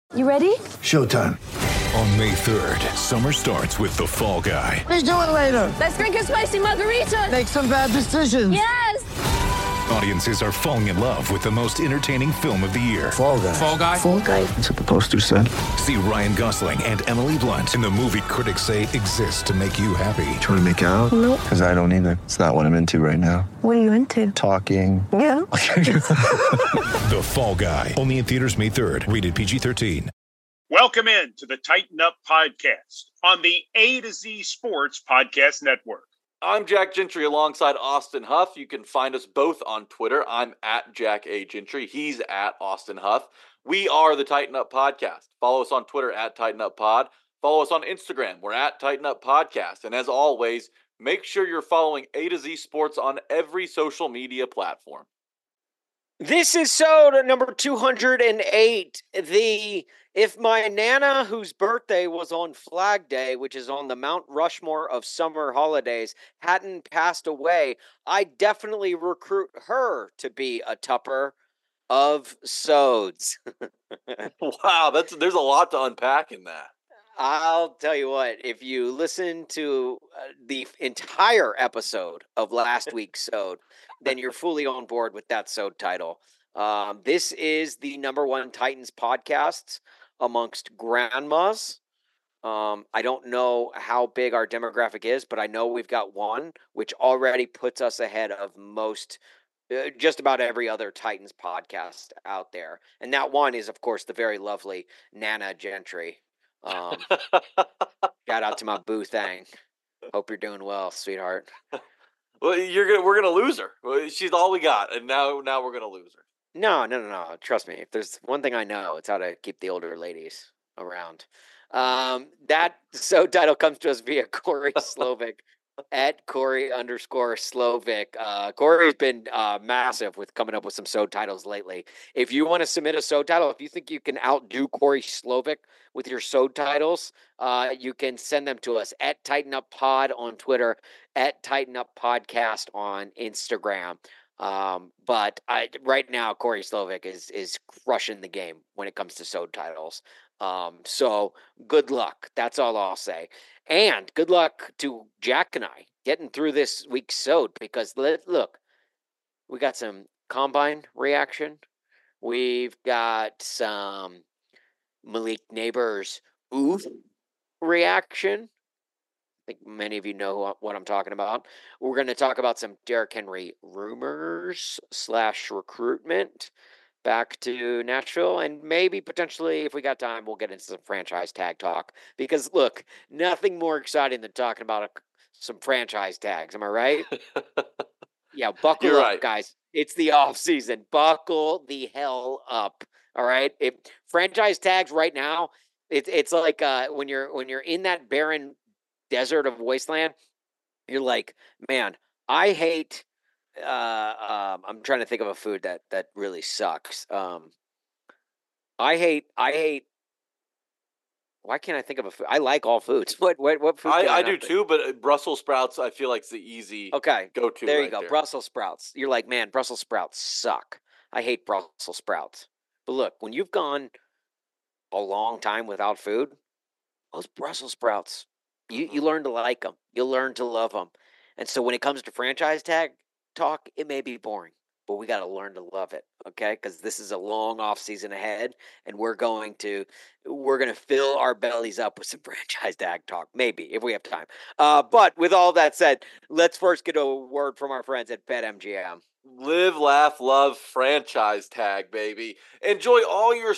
You ready? Showtime. On May 3rd, summer starts with The Fall Guy. Let's do it later. Let's drink a spicy margarita. Make some bad decisions. Yes! Audiences are falling in love with the most entertaining film of the year. Fall Guy. Fall Guy? Fall guy. That's what the poster said. See Ryan Gosling and Emily Blunt in the movie critics say exists to make you happy. Trying to make it out? Nope. Because I don't either. It's not what I'm into right now. What are you into? Talking. Yeah. The Fall Guy. Only in theaters May 3rd. Rated PG-13. Welcome in to the Tighten Up Podcast on the A to Z Sports Podcast Network. I'm Jack Gentry alongside Austin Huff. You can find us both on Twitter. I'm at Jack A. Gentry. He's at Austin Huff. We are the Tighten Up Podcast. Follow us on Twitter at Tighten Up Pod. Follow us on Instagram. We're at Tighten Up Podcast. And as always, make sure you're following A to Z Sports on every social media platform. This is episode number 208. If my Nana, whose birthday was on Flag Day, which is on the Mount Rushmore of summer holidays, hadn't passed away, I definitely recruit her to be a Tupper of Sods. Wow, there's a lot to unpack in that. I'll tell you what, if you listen to the entire episode of last week's Sode, then you're fully on board with that Sode title. This is the number one Titans podcast amongst grandmas. I don't know how big our demographic is, but I know we've got one, which already puts us ahead of most, just about every other Titans podcast out there. And that one is, of course, the very lovely Nana Gentry. Shout out to my boo thang. Hope you're doing well, sweetheart. Well, we're gonna lose her. She's all we got, and now we're gonna lose her. No. Trust me. If there's one thing I know, it's how to keep the older ladies around. That title comes to us via Corey Slovic at Corey_Slovic. Corey's been massive with coming up with some titles lately. If you want to submit a title, if you think you can outdo Corey Slovic with your titles, you can send them to us at Tighten Up Pod on Twitter, at Tighten Up Podcast on Instagram. But right now, Corey Slovic is crushing the game when it comes to titles. So good luck. That's all I'll say. And good luck to Jack and I getting through this week's Sode, because look, we got some combine reaction. We've got some Malik Neighbors oof reaction. I think many of you know what I'm talking about. We're going to talk about some Derrick Henry rumors / recruitment back to Nashville, and maybe potentially, if we got time, we'll get into some franchise tag talk, because look, nothing more exciting than talking about some franchise tags. Am I right? Yeah, buckle You're up, right, guys. It's the off season. Buckle the hell up. All right. If franchise tags right now, it's like when you're in that barren desert of wasteland, you're like, man, I hate. I'm trying to think of a food that really sucks. I hate. Why can't I think of a food? I like all foods. What food? I do too, but Brussels sprouts I feel like is the easy go-to. There you right go, there. Brussels sprouts. You're like, man, Brussels sprouts suck. I hate Brussels sprouts. But look, when you've gone a long time without food, those Brussels sprouts, you learn to like them. You learn to love them. And so when it comes to franchise tag talk, it may be boring, but we got to learn to love it, okay? Because this is a long off season ahead, and we're going to fill our bellies up with some franchise tag talk, maybe if we have time. But with all that said, let's first get a word from our friends at BetMGM. Live, laugh, love, franchise tag, baby. Enjoy all your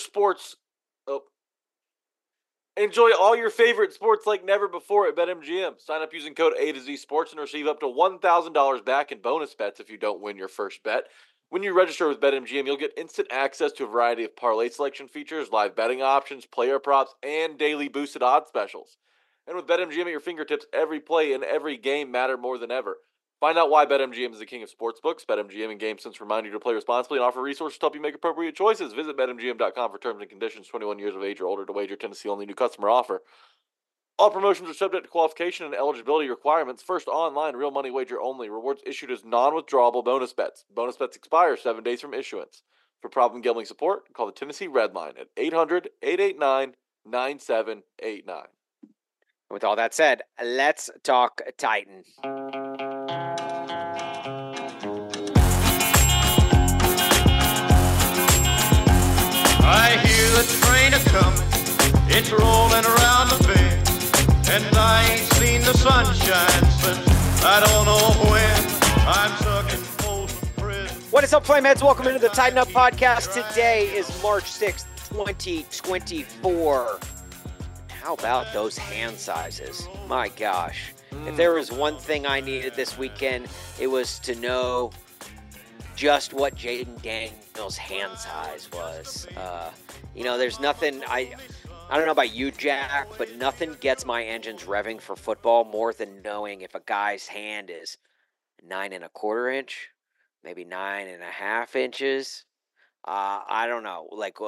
favorite sports like never before at BetMGM. Sign up using code A to Z Sports and receive up to $1,000 back in bonus bets if you don't win your first bet. When you register with BetMGM, you'll get instant access to a variety of parlay selection features, live betting options, player props, and daily boosted odds specials. And with BetMGM at your fingertips, every play and every game matter more than ever. Find out why BetMGM is the king of sportsbooks. BetMGM and GameSense remind you to play responsibly and offer resources to help you make appropriate choices. Visit BetMGM.com for terms and conditions. 21 years of age or older to wager. Tennessee only. New customer offer. All promotions are subject to qualification and eligibility requirements. First online, real money wager only. Rewards issued as non-withdrawable bonus bets. Bonus bets expire 7 days from issuance. For problem gambling support, call the Tennessee Red Line at 800-889-9789. With all that said, let's talk Titan. I hear the train a-comin', it's rolling around the bend, and I ain't seen the sunshine since I don't know when. I'm stuck in Folsom Prison. What is up, Flameheads? Welcome into the Tighten Up Podcast. Today is March 6th, 2024. How about those hand sizes? My gosh. If there was one thing I needed this weekend, it was to know just what Jaden Daniels' hand size was. There's nothing, I don't know about you, Jack, but nothing gets my engines revving for football more than knowing if a guy's hand is 9 1/4 inch, maybe 9 1/2 inches. I don't know.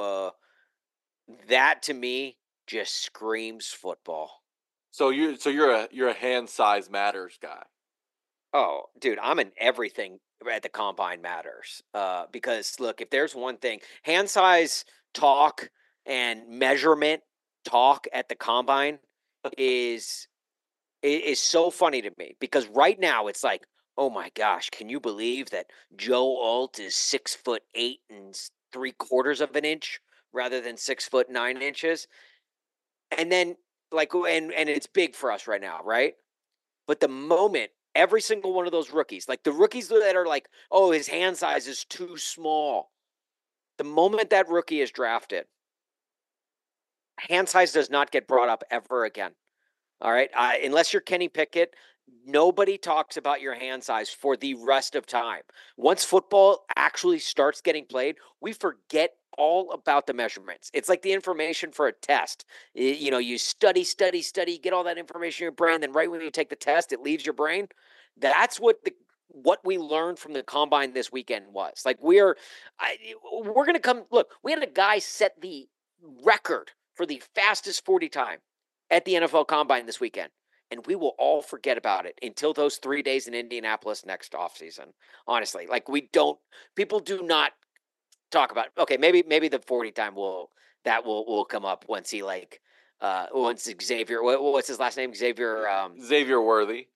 That to me just screams football. So you're a hand size matters guy. Oh, dude, I'm in everything at the combine matters. Because look, if there's one thing, hand size talk and measurement talk at the combine is so funny to me, because right now it's like, oh my gosh, can you believe that Joe Alt is 6'8" and 3/4 inch rather than 6'9". And then and it's big for us right now, right? But the moment every single one of those rookies, like the rookies that are like, oh, his hand size is too small. The moment that rookie is drafted, hand size does not get brought up ever again. All right. Unless you're Kenny Pickett, nobody talks about your hand size for the rest of time. Once football actually starts getting played, we forget all about the measurements. It's like the information for a test. You study, get all that information in your brain. Then right when you take the test, it leaves your brain. That's what we learned from the combine this weekend was. Like we're going to come. Look, we had a guy set the record for the fastest 40 time at the NFL Combine this weekend. And we will all forget about it until those 3 days in Indianapolis next offseason. Honestly, people do not talk about, okay, maybe the 40 time will come up once he once Xavier, what's his last name? Xavier Worthy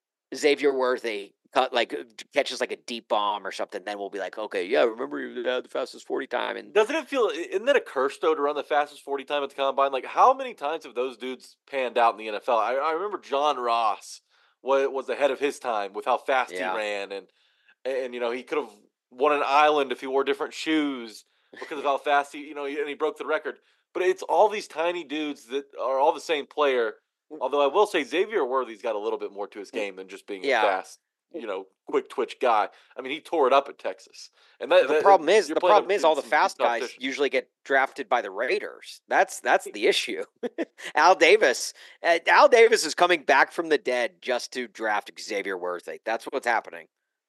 catches like a deep bomb or something. Then we'll be like, okay, yeah, remember you had the fastest 40 time. And isn't that a curse though to run the fastest 40 time at the combine? Like how many times have those dudes panned out in the NFL? I remember John Ross was ahead of his time with how fast he ran, and he could have won an island if he wore different shoes because of how fast and he broke the record. But it's all these tiny dudes that are all the same player. Although I will say Xavier Worthy's got a little bit more to his game than just being a fast, quick twitch guy. I mean, he tore it up at Texas. And the problem is all the fast guys usually get drafted by the Raiders. That's the issue. Al Davis is coming back from the dead just to draft Xavier Worthy. That's what's happening.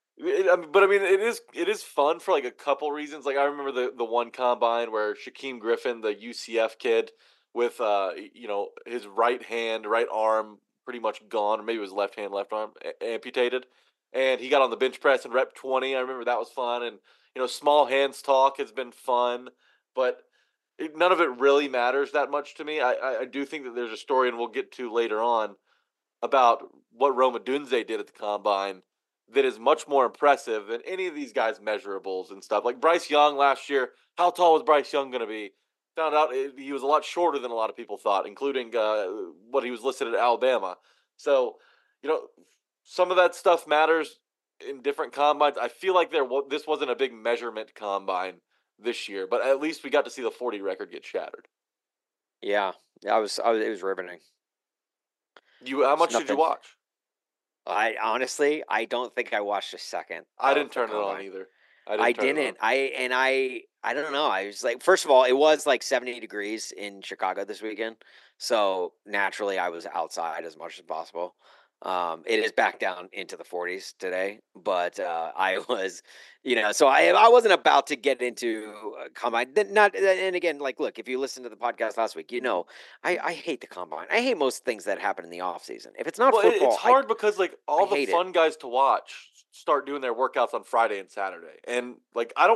It is fun for like a couple reasons. Like I remember the one combine where Shaquem Griffin, the UCF kid, with his right arm pretty much gone, or maybe it was left arm amputated, and he got on the bench press and rep 20. I remember that was fun, and small hands talk has been fun, but none of it really matters that much to me. I do think that there's a story, and we'll get to later on, about what Rome Odunze did at the combine that is much more impressive than any of these guys' measurables and stuff. Like Bryce Young last year, how tall was Bryce Young going to be? Found out he was a lot shorter than a lot of people thought, including what he was listed at Alabama. So, some of that stuff matters in different combines. I feel like this wasn't a big measurement combine this year, but at least we got to see the 40 record get shattered. Yeah, it was riveting. How much did you watch? I honestly don't think I watched a second. I didn't turn it on either. I didn't. I don't know. I was like, first of all, it was like 70 degrees in Chicago this weekend. So naturally I was outside as much as possible. It is back down into the 40s today, but I was, so I wasn't about to get into combine. And again, look, if you listen to the podcast last week, I hate the combine. I hate most things that happen in the off season. If it's not football, it's hard because all the fun guys to watch start doing their workouts on Friday and Saturday, and I don't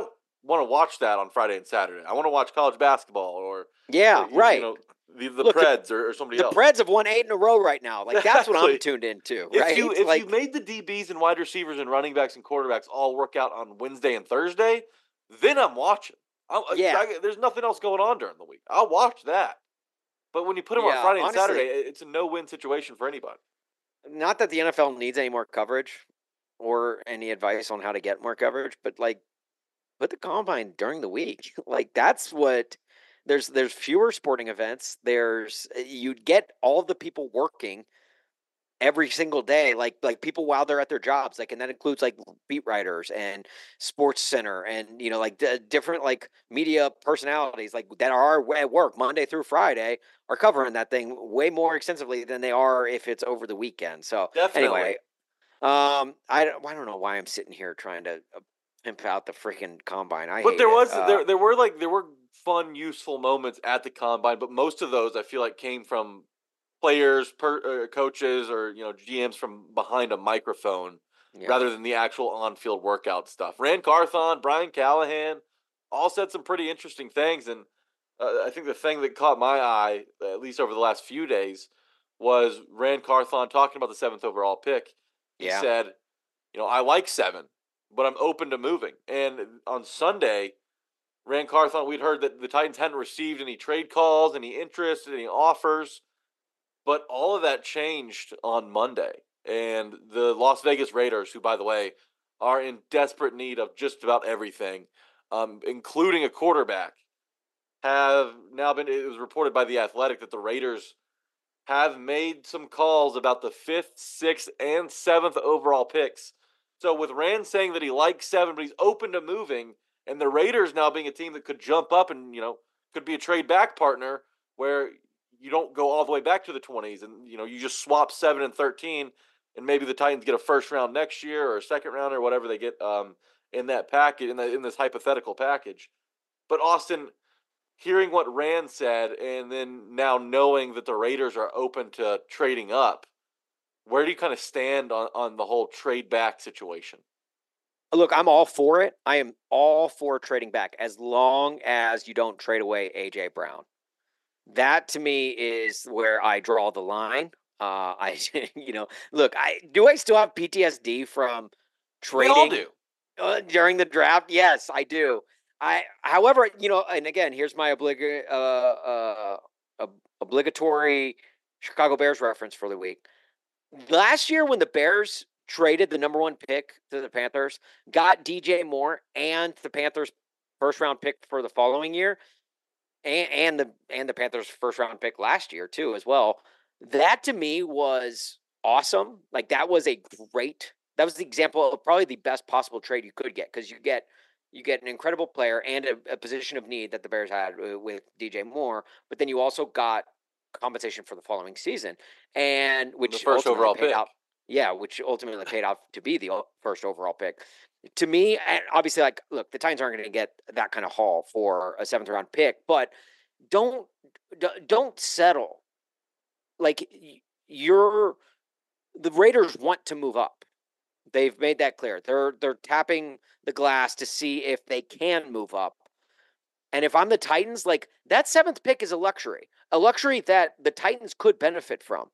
want to watch that on Friday and Saturday. I want to watch college basketball or right. The Look, Preds or somebody the else. The Preds have won 8 in a row right now. Like that's what I'm tuned into. Right? If you made the DBs and wide receivers and running backs and quarterbacks all work out on Wednesday and Thursday, then I'm watching. There's nothing else going on during the week. I'll watch that. But when you put them on Friday and Saturday, it's a no-win situation for anybody. Not that the NFL needs any more coverage or any advice on how to get more coverage, but like put the combine during the week. Like that's what there's fewer sporting events. You'd get all the people working every single day, like people while they're at their jobs, like, and that includes like beat writers and Sports Center and different like media personalities like that are at work Monday through Friday are covering that thing way more extensively than they are if it's over the weekend. So definitely. Anyway, I don't know why I'm sitting here trying to pimp out the freaking combine. There were fun, useful moments at the combine, but most of those I feel like came from players, coaches, or GMs from behind a microphone rather than the actual on-field workout stuff. Rand Carthon, Brian Callahan, all said some pretty interesting things, and I think the thing that caught my eye, at least over the last few days, was Rand Carthon talking about the 7th overall pick. He said, I like 7, but I'm open to moving. And on Sunday, Rand Carthon, we'd heard that the Titans hadn't received any trade calls, any interest, any offers. But all of that changed on Monday. And the Las Vegas Raiders, who, by the way, are in desperate need of just about everything, including a quarterback, have now been, it was reported by The Athletic that the Raiders have made some calls about the 5th, 6th, and 7th overall picks. So with Rand saying that he likes 7, but he's open to moving, and the Raiders now being a team that could jump up and, could be a trade back partner where you don't go all the way back to the 20s and, you just swap 7 and 13 and maybe the Titans get a first round next year or a second round or whatever they get in that package, in this hypothetical package. But Austin, hearing what Rand said and then now knowing that the Raiders are open to trading up, where do you kind of stand on the whole trade back situation? Look, I'm all for it. I am all for trading back as long as you don't trade away A.J. Brown. That to me is where I draw the line. Look, I still have PTSD from trading. We all do. During the draft. Yes, I do. However, and again, here's my obligatory Chicago Bears reference for the week. Last year, when the Bears traded the number 1 pick to the Panthers, got DJ Moore and the Panthers' first round pick for the following year. And the Panthers' first round pick last year too, as well. That to me was awesome. Like that was the example of probably the best possible trade you could get, because you get an incredible player and a position of need that the Bears had with DJ Moore, but then you also got compensation for the following season, and which the first overall pick. Which ultimately paid off to be the first overall pick. To me, and obviously, look, the Titans aren't going to get that kind of haul for a 7th round pick, but don't settle. Like the Raiders want to move up. They've made that clear. They're tapping the glass to see if they can move up. And if I'm the Titans, like that 7th pick is a luxury that the Titans could benefit from.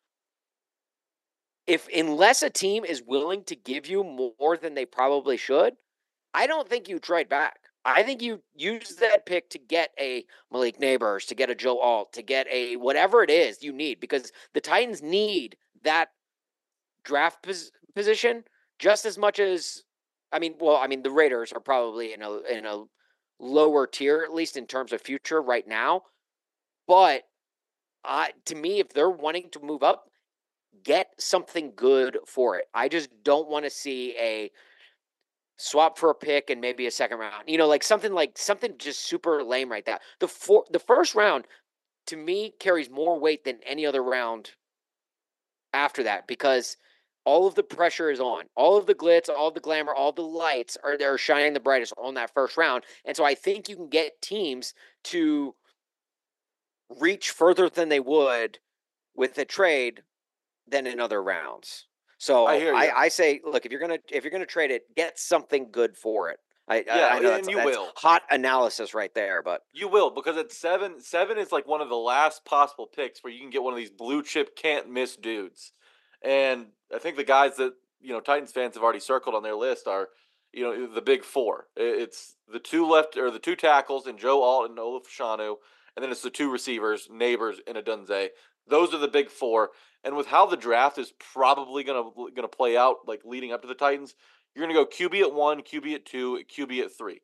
Unless a team is willing to give you more than they probably should, I don't think you trade back. I think you use that pick to get a Malik Neighbors, to get a Joe Alt, to get a whatever it is you need, because the Titans need that draft position just as much as the Raiders are probably in a lower tier, at least in terms of future right now. But to me, if they're wanting to move up, get something good for it. I just don't want to see a swap for a pick and maybe a second round. Something just super lame right there. The first round to me carries more weight than any other round after that, because all of the pressure is on. All of the glitz, all of the glamour, all the lights are shining the brightest on that first round. And so I think you can get teams to reach further than they would with a trade than in other rounds. So I say, look, if you're gonna trade it, get something good for it. I know and you that's will. hot analysis right there, but You will, because at 7 is like one of the last possible picks where you can get one of these blue chip can't miss dudes. And I think the guys that, Titans fans have already circled on their list are, the big four. It's the two tackles and Joe Alt and Olaf Shanu, and then it's the two receivers, Neighbors and Adunze. Those are the big four. And with how the draft is probably gonna play out, like leading up to the Titans, you're gonna go QB at 1, QB at 2, QB at 3.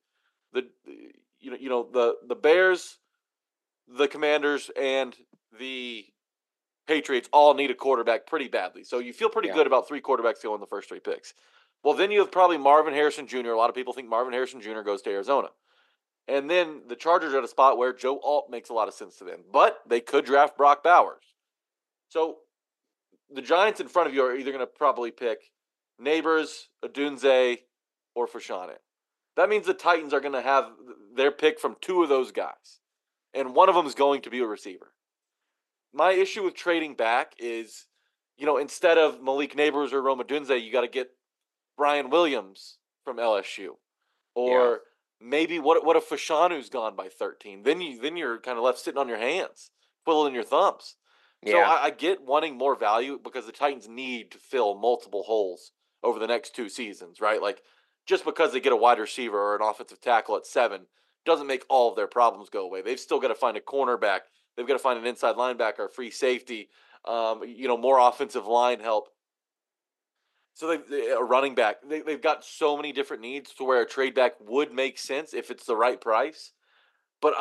The Bears, the Commanders, and the Patriots all need a quarterback pretty badly. So you feel pretty good about 3 quarterbacks going in the first 3 picks. Well, then you have probably Marvin Harrison Jr. A lot of people think Marvin Harrison Jr. goes to Arizona. And then the Chargers are at a spot where Joe Alt makes a lot of sense to them. But they could draft Brock Bowers. So the Giants in front of you are either going to probably pick Neighbors, Adunze, or Fashanu. That means the Titans are going to have their pick from 2 of those guys. And one of them is going to be a receiver. My issue with trading back is, instead of Malik Neighbors or Rome Odunze, you got to get Brian Williams from LSU. Or maybe what if Fashanu's gone by 13? Then you're kind of left sitting on your hands, twiddling your thumbs. So I get wanting more value because the Titans need to fill multiple holes over the next 2 seasons, right? Like, just because they get a wide receiver or an offensive tackle at 7 doesn't make all of their problems go away. They've still got to find a cornerback. They've got to find an inside linebacker, a free safety, more offensive line help. So a running back. They've got so many different needs to where a trade back would make sense if it's the right price. But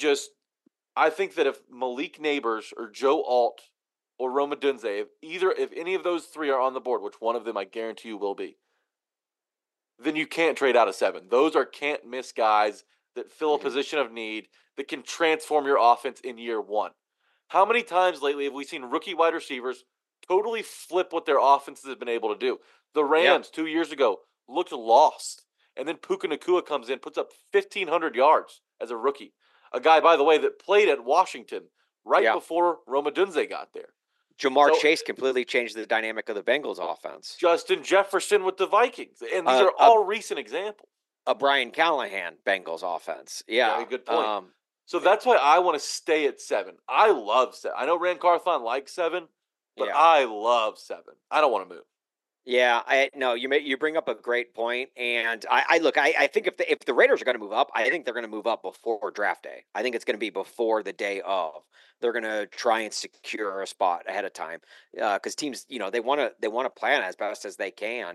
I think that if Malik Neighbors or Joe Alt or Rome Odunze, if any of those 3 are on the board, which one of them I guarantee you will be, then you can't trade out of 7. Those are can't miss guys that fill a position of need that can transform your offense in year 1. How many times lately have we seen rookie wide receivers totally flip what their offenses have been able to do? The Rams 2 years ago looked lost. And then Puka Nacua comes in, puts up 1,500 yards as a rookie. A guy, by the way, that played at Washington before Rome Odunze got there. Jamar Chase completely changed the dynamic of the Bengals offense. Justin Jefferson with the Vikings. And these are all recent examples. A Brian Callahan Bengals offense. Yeah, good point. So that's why I want to stay at 7. I love 7. I know Rand Carthon likes 7, but I love 7. I don't want to move. Yeah, you bring up a great point, and I think if the Raiders are going to move up, I think they're going to move up before draft day. I think it's going to be before the day of. They're going to try and secure a spot ahead of time because teams, they want to plan as best as they can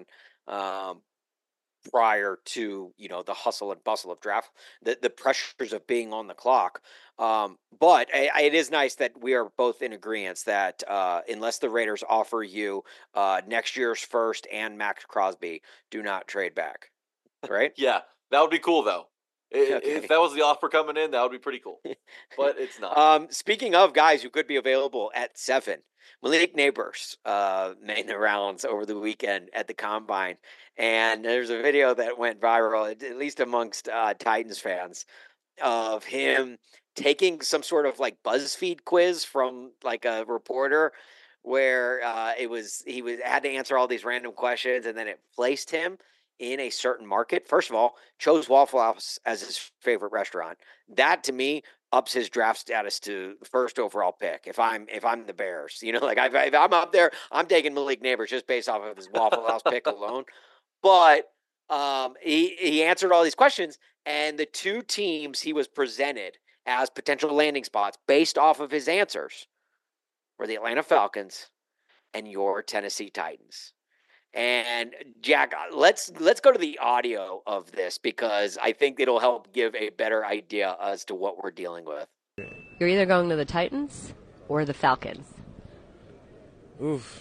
prior to the hustle and bustle of draft, the pressures of being on the clock. But it is nice that we are both in agreement that unless the Raiders offer you next year's first and Max Crosby, do not trade back. Right? Yeah, that would be cool though. If that was the offer coming in, that would be pretty cool. But it's not. Speaking of guys who could be available at 7, Malik Neighbors made the rounds over the weekend at the Combine. And there's a video that went viral, at least amongst Titans fans, of him taking some sort of like BuzzFeed quiz from like a reporter where he had to answer all these random questions, and then it placed him in a certain market. First of all, chose Waffle House as his favorite restaurant. That to me ups his draft status to first overall pick. If I'm the Bears, if I'm up there, I'm taking Malik Neighbors just based off of his Waffle House pick alone. But he answered all these questions, and the 2 teams he was presented as potential landing spots based off of his answers were the Atlanta Falcons and your Tennessee Titans. And Jack, let's go to the audio of this because I think it'll help give a better idea as to what we're dealing with. You're either going to the Titans or the Falcons. Oof.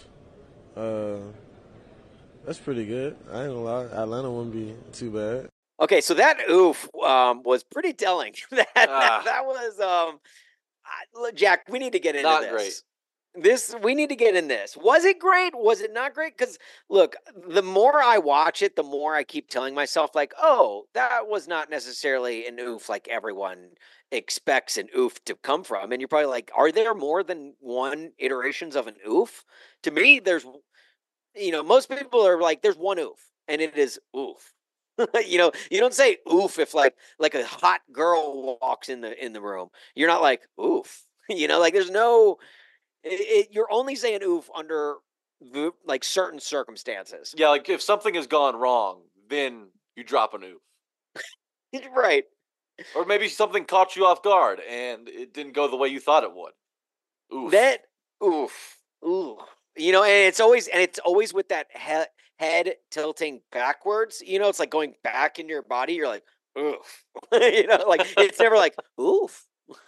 That's pretty good. I ain't gonna lie. Atlanta wouldn't be too bad. Okay, so that oof was pretty telling. that was Jack, we need to get into not this. Great. We need to get in this. Was it great? Was it not great? Because look, the more I watch it, the more I keep telling myself, like, oh, that was not necessarily an oof like everyone expects an oof to come from. And you're probably like, are there more than one iterations of an oof? To me, there's, most people are like, there's one oof, and it is oof. You don't say oof if like a hot girl walks in the room. You're not like oof. Like there's no. You're only saying oof under like certain circumstances. Yeah, like if something has gone wrong, then you drop an oof. Right. Or maybe something caught you off guard and it didn't go the way you thought it would. Oof. That oof. Ooh. And it's always with that head tilting backwards. It's like going back in your body. You're like, oof. Like it's never like oof.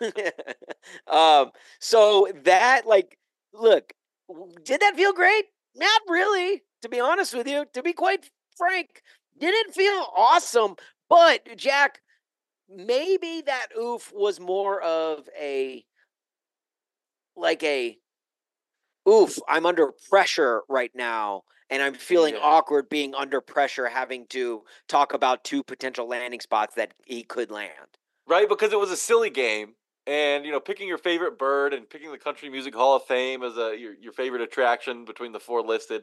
So that look, did that feel great? Not really, to be honest with you. To be quite frank, didn't feel awesome. But Jack, maybe that oof was more of a oof, I'm under pressure right now, and I'm feeling awkward being under pressure, having to talk about 2 potential landing spots that he could land. Right, because it was a silly game, and picking your favorite bird and picking the Country Music Hall of Fame as your favorite attraction between the 4 listed.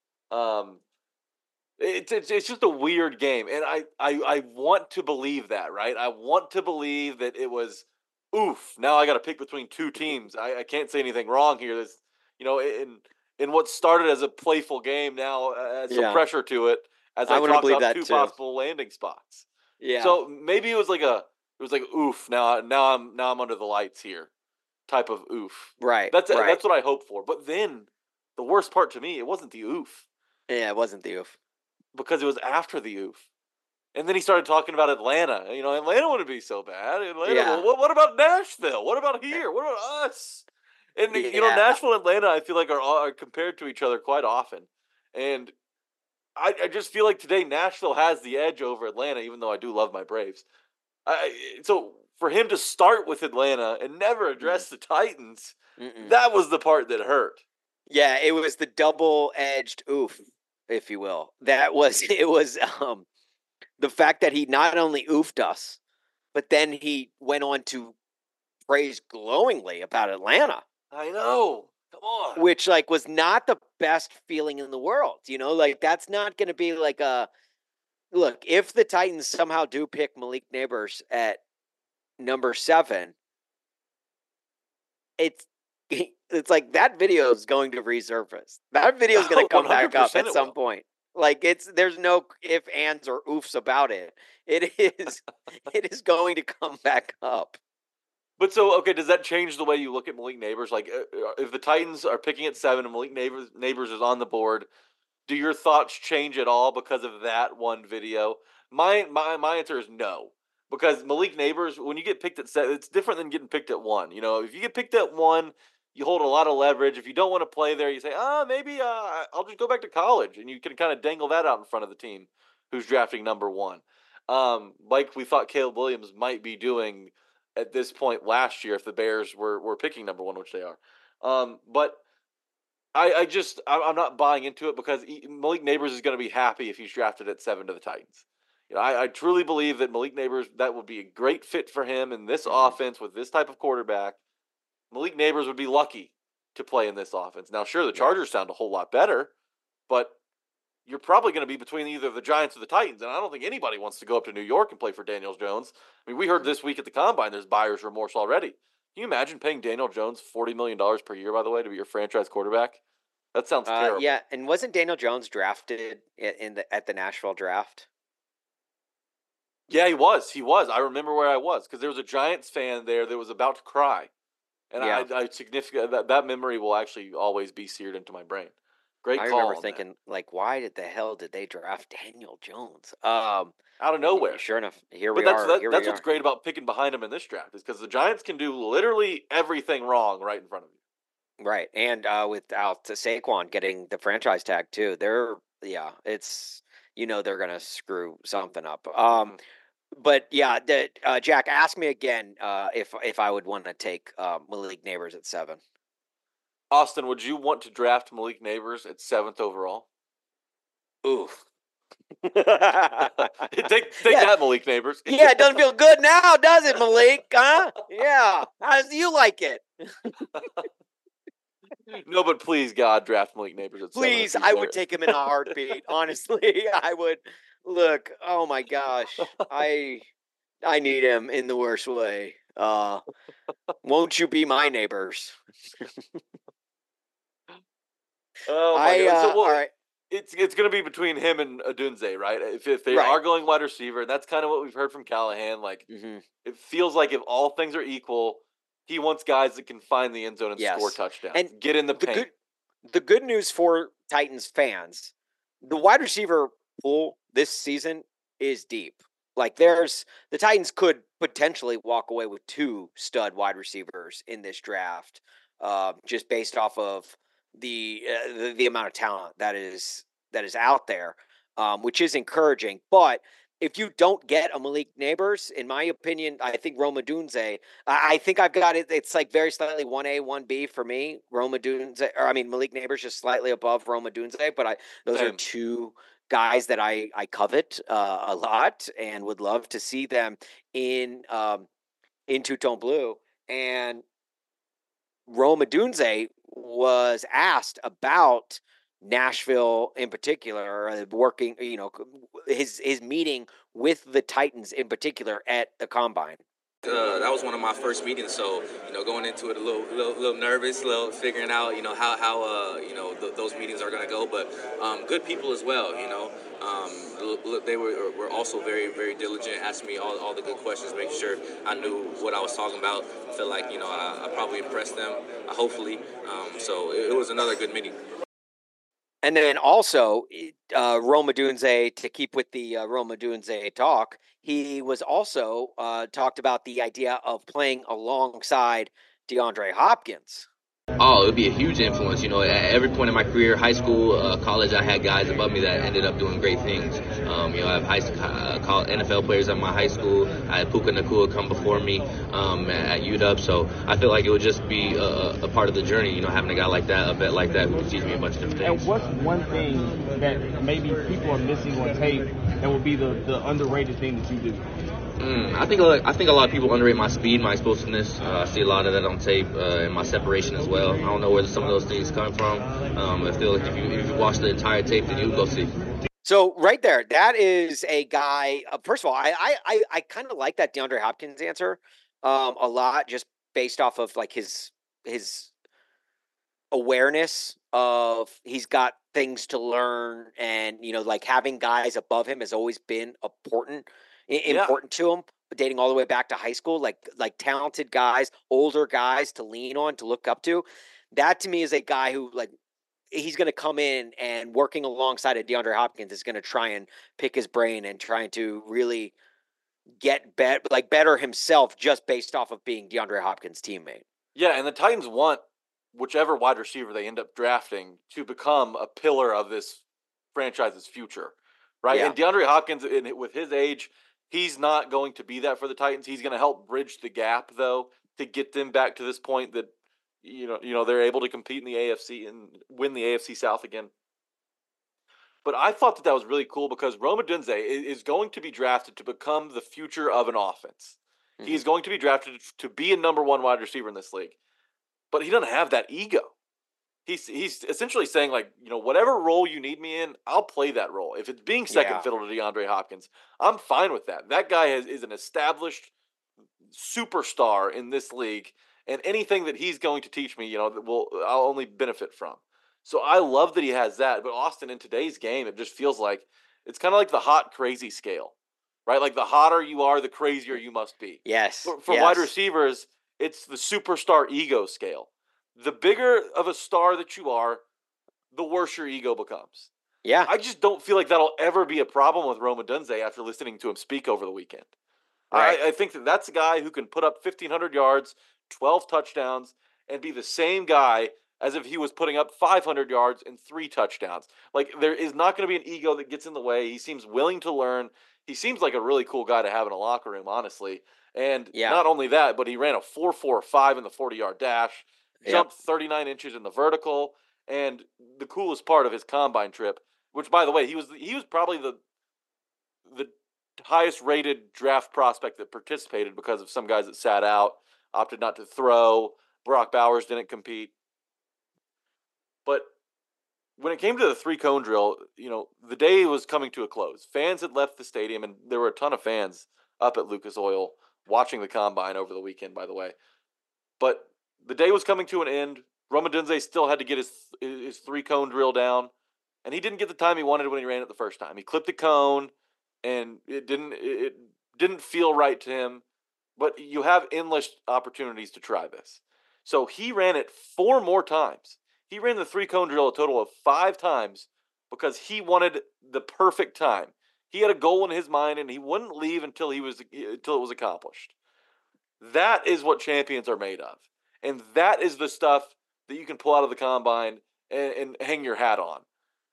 It's just a weird game, and I want to believe that, right? I want to believe that it was oof. Now I got to pick between 2 teams. I can't say anything wrong here. This, in what started as a playful game now has some pressure to it as I talk about 2 possible landing spots. Yeah. So maybe it was like oof. Now I'm under the lights here, type of oof. Right. That's what I hoped for. But then the worst part to me, it wasn't the oof. Yeah, it wasn't the oof. Because it was after the oof. And then he started talking about Atlanta. Atlanta wouldn't be so bad. Atlanta, what about Nashville? What about here? What about us? And, Nashville and Atlanta, I feel like are compared to each other quite often. And I just feel like today Nashville has the edge over Atlanta, even though I do love my Braves. So for him to start with Atlanta and never address the Titans, that was the part that hurt. Yeah, it was the double-edged oof, if you will. It was the fact that he not only oofed us, but then he went on to praise glowingly about Atlanta. I know. Come on. Which was not the best feeling in the world. That's not going to be like a look, if the Titans somehow do pick Malik Neighbors at number 7, it's like that video is going to resurface. That video is going to come back up at some point. There's no if, ands, or oofs about it. It is going to come back up. But so, okay, does that change the way you look at Malik Neighbors? Like, if the Titans are picking at 7 and Malik Neighbors is on the board, do your thoughts change at all because of that one video? My answer is no. Because Malik Neighbors, when you get picked at 7, it's different than getting picked at 1. If you get picked at 1, you hold a lot of leverage. If you don't want to play there, you say, maybe I'll just go back to college. And you can kind of dangle that out in front of the team who's drafting number 1. Like we thought Caleb Williams might be doing at this point last year if the Bears were picking number 1, which they are. But I'm not buying into it because Malik Neighbors is going to be happy if he's drafted at 7 to the Titans. I truly believe that Malik Neighbors, that would be a great fit for him in this offense with this type of quarterback. Malik Neighbors would be lucky to play in this offense. Now, sure, the Chargers sound a whole lot better, but you're probably going to be between either the Giants or the Titans, and I don't think anybody wants to go up to New York and play for Daniel Jones. I mean, we heard this week at the Combine there's buyer's remorse already. Can you imagine paying Daniel Jones $40 million per year, by the way, to be your franchise quarterback? That sounds terrible. Yeah, and wasn't Daniel Jones drafted at the Nashville draft? Yeah, he was. I remember where I was because there was a Giants fan there that was about to cry. And I significant that memory will actually always be seared into my brain. Great call. I remember thinking, why the hell did they draft Daniel Jones? Out of nowhere. Sure enough, here we are. That's what's great about picking behind him in this draft is because the Giants can do literally everything wrong right in front of you. Right, and without Saquon getting the franchise tag too, they're gonna screw something up. But yeah, Jack, ask me again if I would want to take Malik Neighbors at 7. Austin, would you want to draft Malik Neighbors at 7th overall? Ooh. take that, Malik Neighbors. Yeah, it doesn't feel good now, does it, Malik? Huh? Yeah. How do you like it? No, but please, God, draft Malik Neighbors at 7. Please, I would take him in a heartbeat. Honestly, I would. Look, oh my gosh, I need him in the worst way. Won't you be my neighbors? Oh my God! So, all right, it's going to be between him and Adunze, right? If they Right. are going wide receiver, and that's kind of what we've heard from Callahan. Like, it feels like if all things are equal, he wants guys that can find the end zone and score Yes. touchdowns And get in the paint. the good news for Titans fans, the wide receiver pool this season is deep. Like the Titans could potentially walk away with 2 stud wide receivers in this draft, just based off of the amount of talent that is out there, which is encouraging. But if you don't get a Malik Neighbors, in my opinion, I think Rome Odunze, I think I've got it. It's like very slightly 1A, 1B for me. Malik Neighbors just slightly above Rome Odunze, but those are Same. 2 guys that I covet a lot and would love to see them in two-tone blue. And Rome Odunze was asked about Nashville in particular, working, his meeting with the Titans in particular at the Combine. That was one of my first meetings, so going into it a little nervous, figuring out how those meetings are going to go, but good people as well. They were also very, very diligent, asking me all the good questions, making sure I knew what I was talking about. I feel like I probably impressed them, hopefully. So it was another good meeting. And then also, Rome Odunze, to keep with the Rome Odunze talk, he was also talked about the idea of playing alongside DeAndre Hopkins. Oh, it would be a huge influence. At every point in my career, high school, college, I had guys above me that ended up doing great things. I have NFL players at my high school. I had Puka Nacua come before me at UW. So I feel like it would just be a part of the journey, having a guy like that, a vet like that, who can teach me a bunch of different things. And what's one thing that maybe people are missing on tape that would be the underrated thing that you do? I think a lot of people underrate my speed, my explosiveness. I see a lot of that on tape, and my separation as well. I don't know where some of those things come from. I feel like if you watch the entire tape, then you'll go see. So right there, that is a guy. First of all, I kind of like that DeAndre Hopkins answer a lot, just based off of like his awareness of he's got things to learn, and like having guys above him has always been important to him, dating all the way back to high school, like talented guys, older guys to lean on, to look up to. That to me is a guy who, like, he's going to come in and working alongside of DeAndre Hopkins is going to try and pick his brain and trying to really get better himself just based off of being DeAndre Hopkins' teammate. Yeah, and the Titans want whichever wide receiver they end up drafting to become a pillar of this franchise's future, right? Yeah. And DeAndre Hopkins, with his age, he's not going to be that for the Titans. He's going to help bridge the gap, though, to get them back to this point that they're able to compete in the AFC and win the AFC South again. But I thought that was really cool because Rome Odunze is going to be drafted to become the future of an offense. Mm-hmm. He's going to be drafted to be a number 1 wide receiver in this league. But he doesn't have that ego. He's essentially saying, like, whatever role you need me in, I'll play that role. If it's being second fiddle to DeAndre Hopkins, I'm fine with that. That guy is an established superstar in this league, and anything that he's going to teach me, I'll only benefit from. So I love that he has that. But Austin, in today's game, it just feels like it's kind of like the hot crazy scale, right? Like the hotter you are, the crazier you must be. Yes. For wide receivers, it's the superstar ego scale. The bigger of a star that you are, the worse your ego becomes. Yeah. I just don't feel like that'll ever be a problem with Rome Odunze after listening to him speak over the weekend. Right. I think that's a guy who can put up 1,500 yards, 12 touchdowns, and be the same guy as if he was putting up 500 yards and 3 touchdowns. Like, there is not going to be an ego that gets in the way. He seems willing to learn. He seems like a really cool guy to have in a locker room, honestly. And not only that, but he ran a 4.45 in the 40-yard dash, jumped 39 inches in the vertical, and the coolest part of his combine trip, which, by the way, he was probably the highest rated draft prospect that participated because of some guys that sat out, opted not to throw. Brock Bowers didn't compete. But when it came to the 3-cone drill, the day was coming to a close. Fans had left the stadium, and there were a ton of fans up at Lucas Oil watching the combine over the weekend, by the way. But the day was coming to an end. Rome Odunze still had to get his 3-cone drill down, and he didn't get the time he wanted when he ran it the first time. He clipped the cone, and it didn't feel right to him. But you have endless opportunities to try this. So he ran it 4 more times. He ran the 3-cone drill a total of 5 times because he wanted the perfect time. He had a goal in his mind, and he wouldn't leave until it was accomplished. That is what champions are made of, and that is the stuff that you can pull out of the combine and hang your hat on.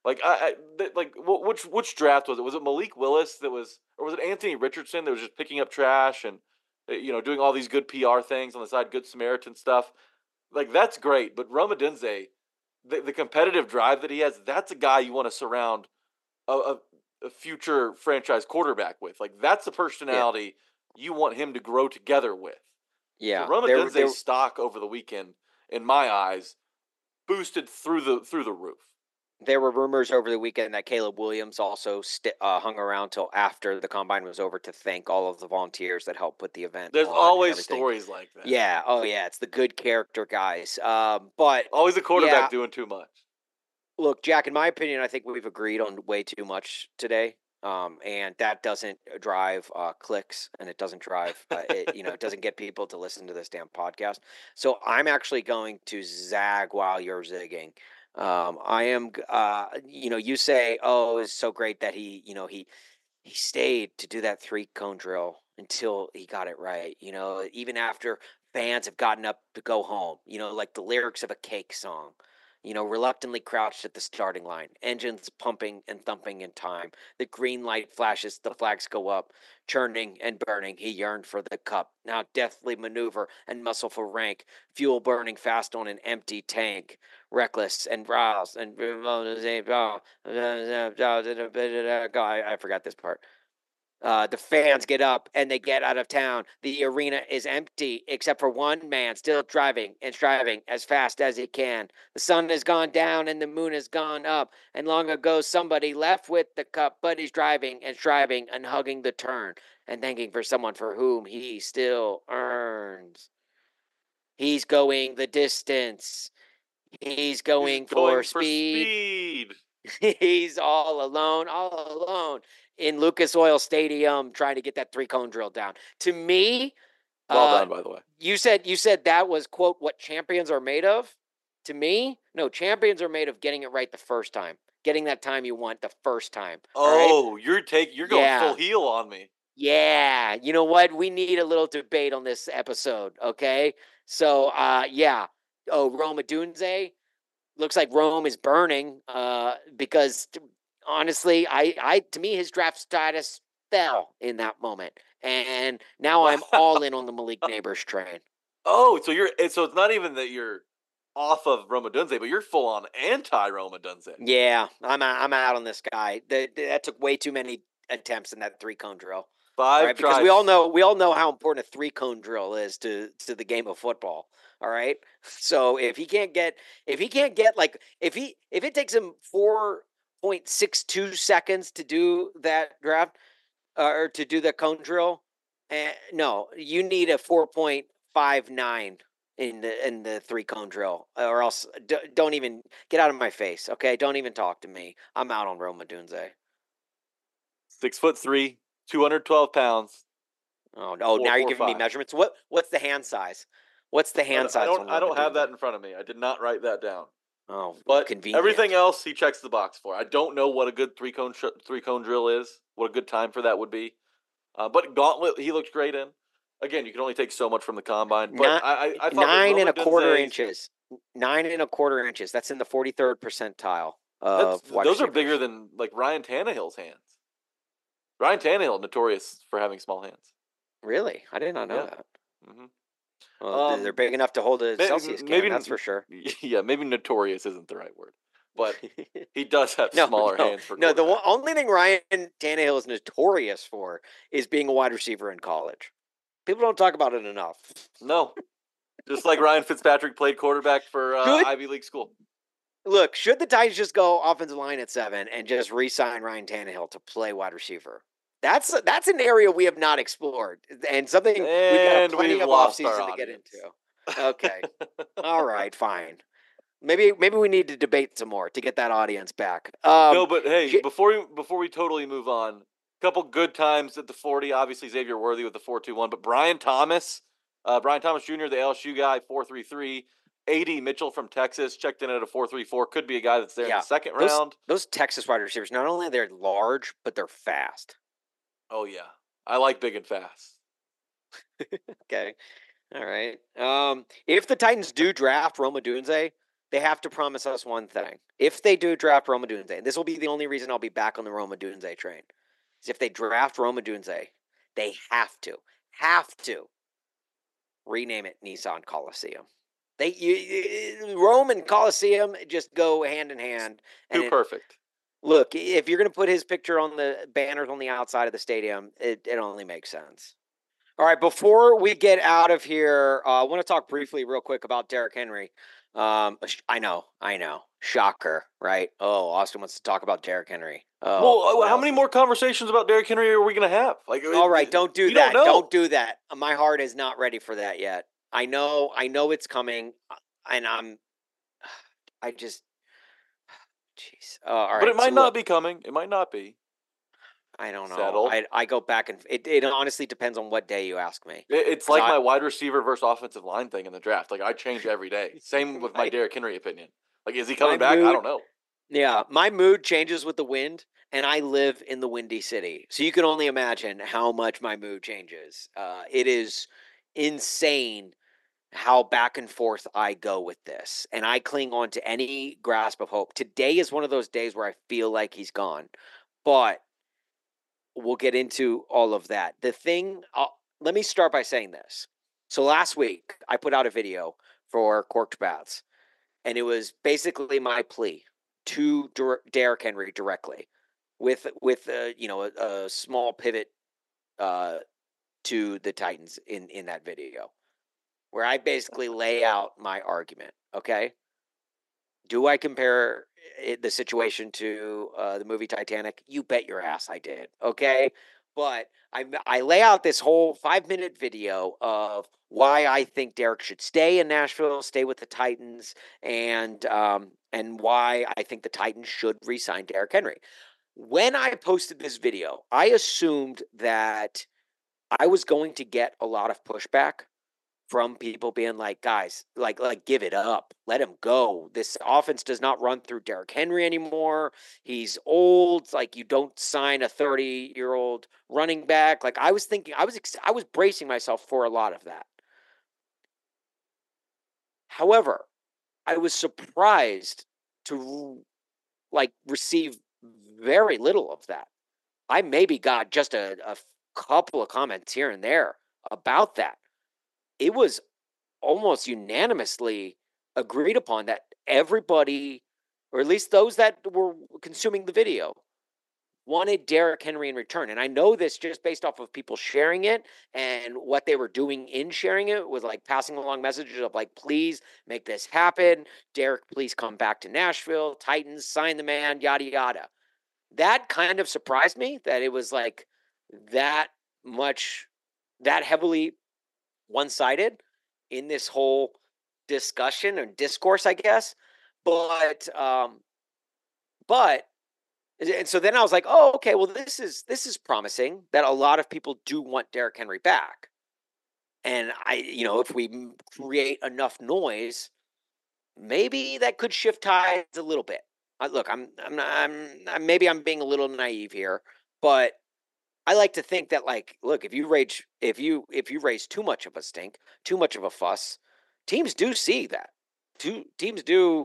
Which draft was it? Was it Malik Willis or was it Anthony Richardson that was just picking up trash and doing all these good PR things on the side, Good Samaritan stuff? Like, that's great, but Rome Odunze, the competitive drive that he has, that's a guy you want to surround a future franchise quarterback with. Like, that's the personality you want him to grow together with. Yeah. So Rome Odunze's stock over the weekend, in my eyes, boosted through the roof. There were rumors over the weekend that Caleb Williams also hung around till after the combine was over to thank all of the volunteers that helped put the event. There's always stories like that. Yeah. Oh, yeah. It's the good character guys. But always a quarterback doing too much. Look, Jack, in my opinion, I think we've agreed on way too much today. And that doesn't drive clicks, and it doesn't drive it doesn't get people to listen to this damn podcast. So I'm actually going to zag while you're zigging. I am, you say, oh, it's so great that he stayed to do that 3-cone drill until he got it right. Even after fans have gotten up to go home, like the lyrics of a Cake song. Reluctantly crouched at the starting line, engines pumping and thumping in time. The green light flashes, the flags go up, churning and burning. He yearned for the cup. Now deftly maneuver and muscle for rank, fuel burning fast on an empty tank. Reckless and roused and I forgot this part. The fans get up and they get out of town. The arena is empty except for one man still driving and striving as fast as he can. The sun has gone down and the moon has gone up. And long ago somebody left with the cup, but he's driving and striving and hugging the turn and thanking for someone for whom he still earns. He's going the distance. He's going for speed. He's all alone in Lucas Oil Stadium trying to get that 3-cone drill down. To me, well done, by the way. You said that was, quote, what champions are made of. To me, no, champions are made of getting it right the first time, getting that time you want the first time. Oh, right? You're going full heel on me. Yeah, you know what? We need a little debate on this episode, okay? So, yeah. Oh, Rome Odunze. Looks like Rome is burning because, honestly, to me, his draft status fell in that moment. And now I'm all in on the Malik Neighbors train. Oh, so it's not even that you're off of Rome Odunze, but you're full on anti-Rome Odunze. Yeah, I'm out on this guy. That took way too many attempts in that 3-cone drill. 5 right? Because we all know how important a 3-cone drill is to the game of football. All right. So if it takes him 4.62 seconds to do that draft or to do the cone drill, no, you need a 4.59 in the 3-cone drill, or else don't even get out of my face. Okay, don't even talk to me. I'm out on Rome Odunze. 6'3", 212 pounds. Oh no! Now you're giving me measurements. What's the hand size? What's the hand size? I don't have that in front of me. I did not write that down. Oh, but convenient. Everything else he checks the box for. I don't know what a good 3-cone drill is. What a good time for that would be. But Gauntlet he looked great in. Again, you can only take so much from the combine. But I thought 9 1/4 inches. 9 1/4 inches. That's in the 43rd percentile. Those are bigger than like Ryan Tannehill's hands. Ryan Tannehill notorious for having small hands. Really, I did not know that. Mm-hmm. Well, they're big enough to hold a Celsius can, that's for sure. Yeah, maybe notorious isn't the right word. But he does have smaller hands. No, the only thing Ryan Tannehill is notorious for is being a wide receiver in college. People don't talk about it enough. No. Just like Ryan Fitzpatrick played quarterback for Ivy League school. Look, should the Titans just go offensive line at 7 and just re-sign Ryan Tannehill to play wide receiver? That's an area we have not explored, and something we've got plenty of offseason to get into. Okay, all right, fine. Maybe we need to debate some more to get that audience back. No, but hey, before we totally move on, a couple good times at the 40. Obviously, Xavier Worthy with the 4.21, but Brian Thomas Jr., the LSU guy, 4.33. A.D. Mitchell from Texas checked in at a 4.34. Could be a guy that's there in the second round. Those Texas wide receivers, not only they're large, but they're fast. Oh yeah, I like big and fast. Okay, all right. If the Titans do draft Rome Odunze, they have to promise us one thing. If they do draft Rome Odunze, and this will be the only reason I'll be back on the Rome Odunze train, is if they draft Rome Odunze, they have to rename it Nissan Coliseum. Rome and Coliseum just go hand in hand. Too perfect. Look, if you're going to put his picture on the banners on the outside of the stadium, it only makes sense. All right, before we get out of here, I want to talk briefly real quick about Derrick Henry. I know. Shocker, right? Oh, Austin wants to talk about Derrick Henry. Oh, well, how many more conversations about Derrick Henry are we going to have? All right, don't do that. Don't do that. My heart is not ready for that yet. I know it's coming, and jeez. All right, but it might not be coming. It might not be. I don't know. I go back and it honestly depends on what day you ask me. It's like my wide receiver versus offensive line thing in the draft. Like I change every day. Same with my Derrick Henry opinion. Like, is he coming back? I don't know. Yeah, my mood changes with the wind, and I live in the Windy City, so you can only imagine how much my mood changes. It is insane how back and forth I go with this, and I cling on to any grasp of hope. Today is one of those days where I feel like he's gone, but we'll get into all of that. Let me start by saying this. So last week, I put out a video for Corked Baths, and it was basically my plea to Derrick Henry directly with a small pivot to the Titans in that video, where I basically lay out my argument, okay? Do I compare the situation to the movie Titanic? You bet your ass I did, okay? But I lay out this whole 5-minute video of why I think Derrick should stay in Nashville, stay with the Titans, and why I think the Titans should re-sign Derrick Henry. When I posted this video, I assumed that I was going to get a lot of pushback from people being like, guys, like give it up. Let him go. This offense does not run through Derrick Henry anymore. He's old. Like, you don't sign a 30-year-old running back. Like, I was thinking, I was bracing myself for a lot of that. However, I was surprised to receive very little of that. I maybe got just a couple of comments here and there about that. It was almost unanimously agreed upon that everybody, or at least those that were consuming the video, wanted Derrick Henry in return. And I know this just based off of people sharing it and what they were doing in sharing it, was like passing along messages of like, please make this happen. Derrick, please come back to Nashville. Titans, sign the man, yada, yada. That kind of surprised me that it was like that heavily one-sided in this whole discussion or discourse, I guess. But and so then I was like, oh, okay, well, this is promising that a lot of people do want Derrick Henry back. And if we create enough noise, maybe that could shift tides a little bit. Look, maybe I'm being a little naive here, but I like to think that, like, look, if you raise too much of a stink, too much of a fuss, teams do see that. Teams do,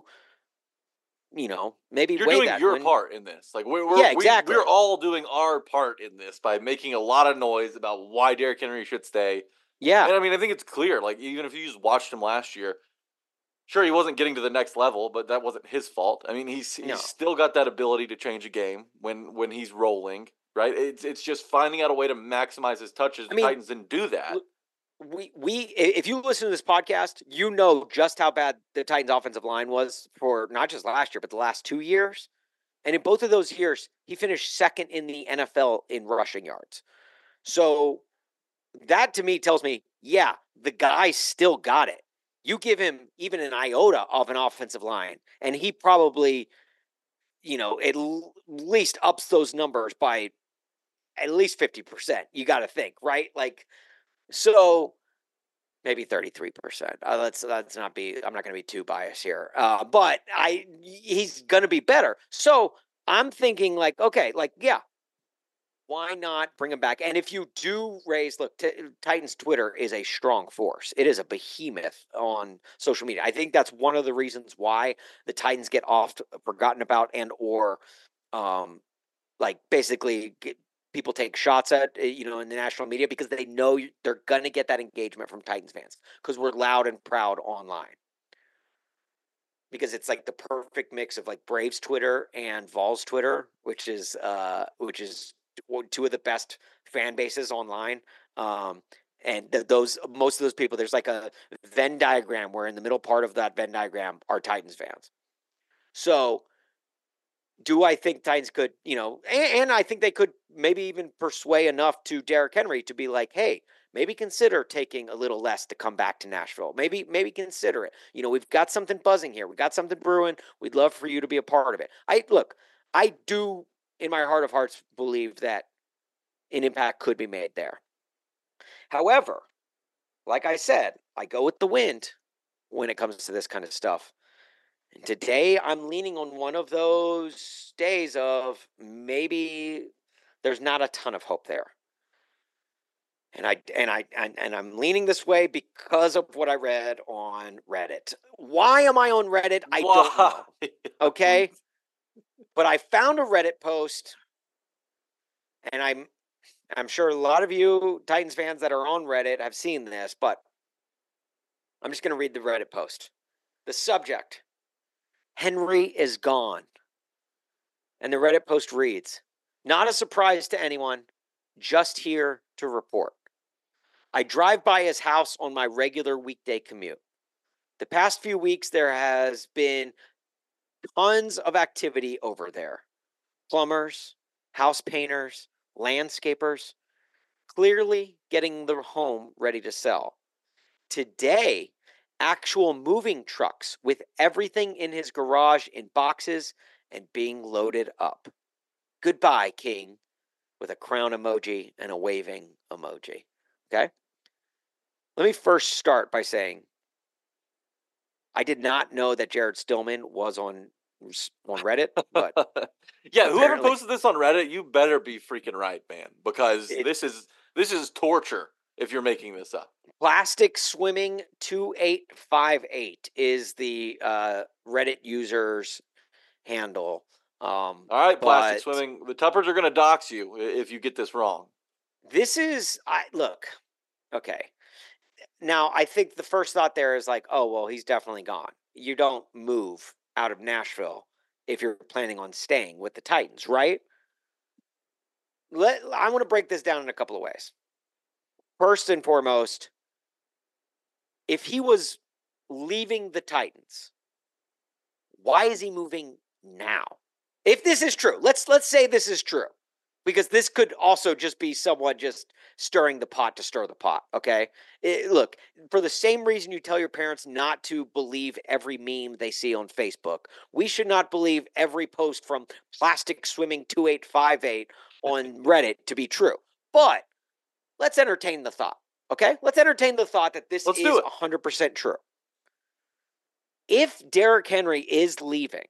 maybe you're weigh doing that your part in this. Like, exactly. We're all doing our part in this by making a lot of noise about why Derrick Henry should stay. Yeah, and I mean, I think it's clear. Like, even if you just watched him last year, sure, he wasn't getting to the next level, but that wasn't his fault. I mean, he's still got that ability to change a game when he's rolling. Right, it's just finding out a way to maximize his touches. The Titans didn't do that. if you listen to this podcast, you know just how bad the Titans offensive line was for not just last year, but the last 2 years. And in both of those years, he finished second in the NFL in rushing yards. So that to me tells me, yeah, the guy still got it. You give him even an iota of an offensive line, and he probably, at least ups those numbers by at least 50%. You got to think, right? So maybe 33%. Let's not be. I'm not going to be too biased here, but he's going to be better. So I'm thinking yeah. Why not bring him back? And if you do raise, Titans Twitter is a strong force. It is a behemoth on social media. I think that's one of the reasons why the Titans get forgotten about or people take shots at, in the national media because they know they're going to get that engagement from Titans fans because we're loud and proud online. Because it's the perfect mix of Braves Twitter and Vols Twitter, which is two of the best fan bases online. And most of those people, there's a Venn diagram where in the middle part of that Venn diagram are Titans fans. So do I think Titans could, and I think they could maybe even persuade enough to Derrick Henry to be hey, maybe consider taking a little less to come back to Nashville. Maybe consider it. We've got something buzzing here. We got something brewing. We'd love for you to be a part of it. I do in my heart of hearts believe that an impact could be made there. However, like I said, I go with the wind when it comes to this kind of stuff. And today I'm leaning on one of those days of maybe there's not a ton of hope there. And I'm leaning this way because of what I read on Reddit. Why am I on Reddit? I don't know. Okay? But I found a Reddit post, and I'm sure a lot of you Titans fans that are on Reddit have seen this, but I'm just going to read the Reddit post. The subject, Henry is gone. And the Reddit post reads, not a surprise to anyone, just here to report. I drive by his house on my regular weekday commute. The past few weeks, there has been tons of activity over there. Plumbers, house painters, landscapers, clearly getting their home ready to sell. Today, actual moving trucks with everything in his garage in boxes and being loaded up. Goodbye, King, with a crown emoji and a waving emoji. Okay? Let me first start by saying I did not know that Jared Stillman was on Reddit, but yeah, whoever posted this on Reddit, you better be freaking right, man, because this is torture if you're making this up. Plastic Swimming 2858 is the Reddit user's handle. All right, Plastic Swimming, the Tuppers are going to dox you if you get this wrong. This is okay. Now, I think the first thought there is oh, well, he's definitely gone. You don't move out of Nashville if you're planning on staying with the Titans, right? I want to break this down in a couple of ways. First and foremost, if he was leaving the Titans, why is he moving now? If this is true, let's say this is true. Because this could also just be someone just stirring the pot to stir the pot, okay? Look, for the same reason you tell your parents not to believe every meme they see on Facebook, we should not believe every post from Plastic Swimming 2858 on Reddit to be true. But let's entertain the thought, okay? Let's entertain the thought that this is 100% true. If Derrick Henry is leaving,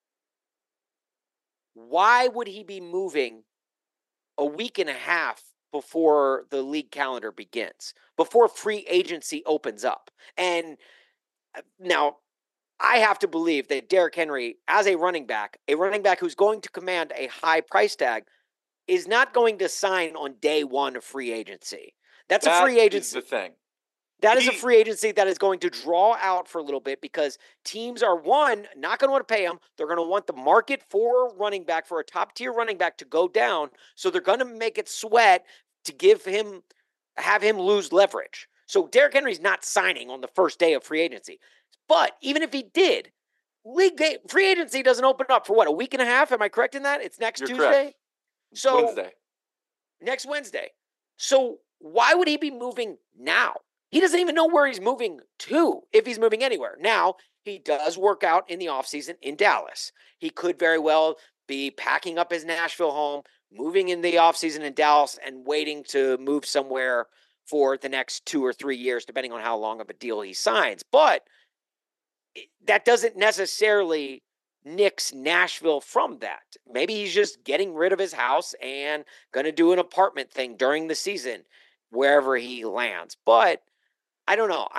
why would he be moving a week and a half before the league calendar begins, before free agency opens up? And now I have to believe that Derrick Henry, as a running back who's going to command a high price tag, is not going to sign on day one of free agency. That's a free agency. That is the thing. That is a free agency that is going to draw out for a little bit because teams are, one, not going to want to pay him. They're going to want the market for a top-tier running back to go down. So they're going to make it sweat to have him lose leverage. So Derrick Henry's not signing on the first day of free agency. But even if he did, free agency doesn't open up for what, a week and a half? Am I correct in that? It's next You're Tuesday? correct. So Wednesday. Next Wednesday. So why would he be moving now? He doesn't even know where he's moving to, if he's moving anywhere. Now, he does work out in the offseason in Dallas. He could very well be packing up his Nashville home, moving in the offseason in Dallas, and waiting to move somewhere for the next 2 or 3 years, depending on how long of a deal he signs. But that doesn't necessarily nix Nashville from that. Maybe he's just getting rid of his house and going to do an apartment thing during the season, wherever he lands. But I don't know.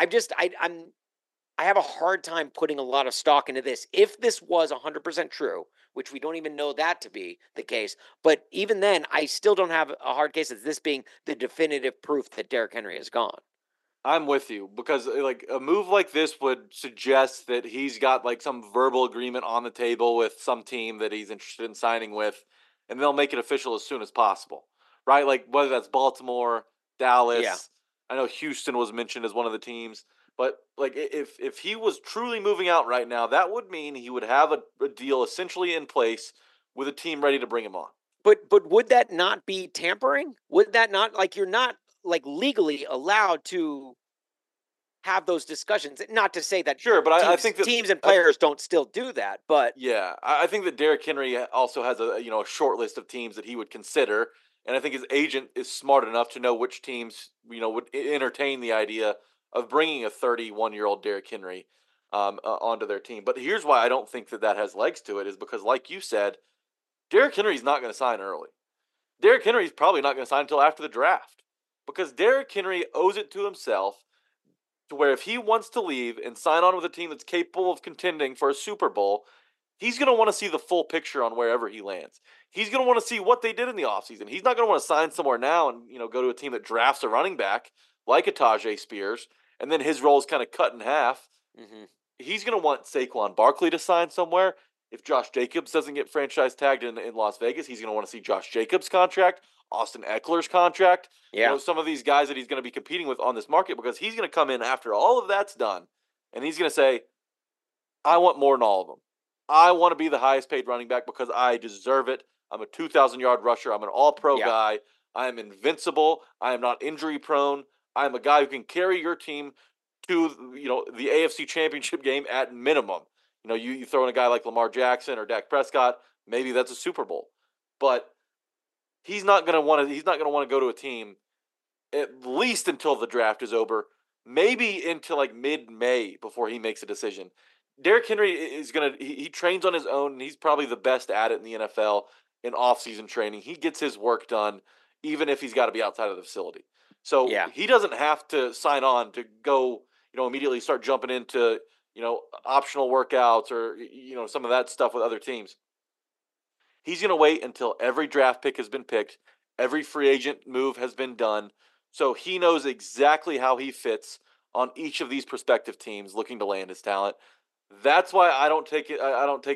I have a hard time putting a lot of stock into this. If this was 100% true, which we don't even know that to be the case, but even then, I still don't have a hard case of this being the definitive proof that Derrick Henry is gone. I'm with you because like a move like this would suggest that he's got like some verbal agreement on the table with some team that he's interested in signing with, and they'll make it official as soon as possible, right? Like whether that's Baltimore, Dallas. Yeah. I know Houston was mentioned as one of the teams, but like if he was truly moving out right now, that would mean he would have a deal essentially in place with a team ready to bring him on. But would that not be tampering? Would that not, like, you're not like legally allowed to have those discussions? Not to say that sure, but I think that teams and players don't still do that. But yeah, I think that Derrick Henry also has a short list of teams that he would consider. And I think his agent is smart enough to know which teams, would entertain the idea of bringing a 31-year-old Derrick Henry onto their team. But here's why I don't think that has legs to it is because, like you said, Derrick Henry's not going to sign early. Derrick Henry's probably not going to sign until after the draft because Derrick Henry owes it to himself to where if he wants to leave and sign on with a team that's capable of contending for a Super Bowl, he's going to want to see the full picture on wherever he lands. He's going to want to see what they did in the offseason. He's not going to want to sign somewhere now and, go to a team that drafts a running back like a Tajay Spears, and then his role is kind of cut in half. Mm-hmm. He's going to want Saquon Barkley to sign somewhere. If Josh Jacobs doesn't get franchise tagged in Las Vegas, he's going to want to see Josh Jacobs' contract, Austin Eckler's contract. Yeah. Some of these guys that he's going to be competing with on this market because he's going to come in after all of that's done, and he's going to say, I want more than all of them. I want to be the highest paid running back because I deserve it. I'm a 2,000-yard rusher. I'm an all-pro guy. I am invincible. I am not injury prone. I am a guy who can carry your team to, the AFC Championship game at minimum. You throw in a guy like Lamar Jackson or Dak Prescott, maybe that's a Super Bowl. But he's not going to want to go to a team at least until the draft is over, maybe until like mid-May before he makes a decision. Derrick Henry is he trains on his own, and he's probably the best at it in the NFL in off-season training. He gets his work done, even if he's got to be outside of the facility. So he doesn't have to sign on to go, immediately start jumping into, optional workouts or, some of that stuff with other teams. He's going to wait until every draft pick has been picked, every free agent move has been done, so he knows exactly how he fits on each of these prospective teams looking to land his talent. That's why I don't take it.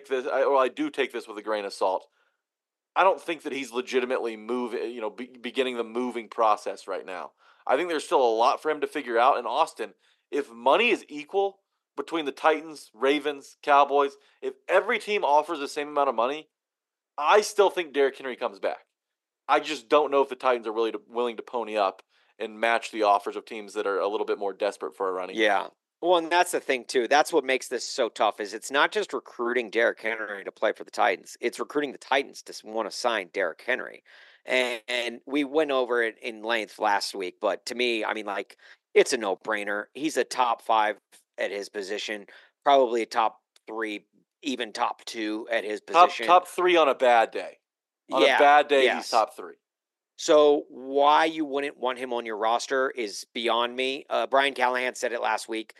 I do take this with a grain of salt. I don't think that he's legitimately beginning the moving process right now. I think there's still a lot for him to figure out. In Austin, if money is equal between the Titans, Ravens, Cowboys, if every team offers the same amount of money, I still think Derrick Henry comes back. I just don't know if the Titans are willing to pony up and match the offers of teams that are a little bit more desperate for a running back. Yeah. Well, and that's the thing, too. That's what makes this so tough is it's not just recruiting Derrick Henry to play for the Titans. It's recruiting the Titans to want to sign Derrick Henry. And we went over it in length last week. But to me, it's a no-brainer. He's a top 5 at his position, probably a top 3, even top 2 at his position. Top 3 on a bad day. On a bad day, he's top 3. So why you wouldn't want him on your roster is beyond me. Brian Callahan said it last week.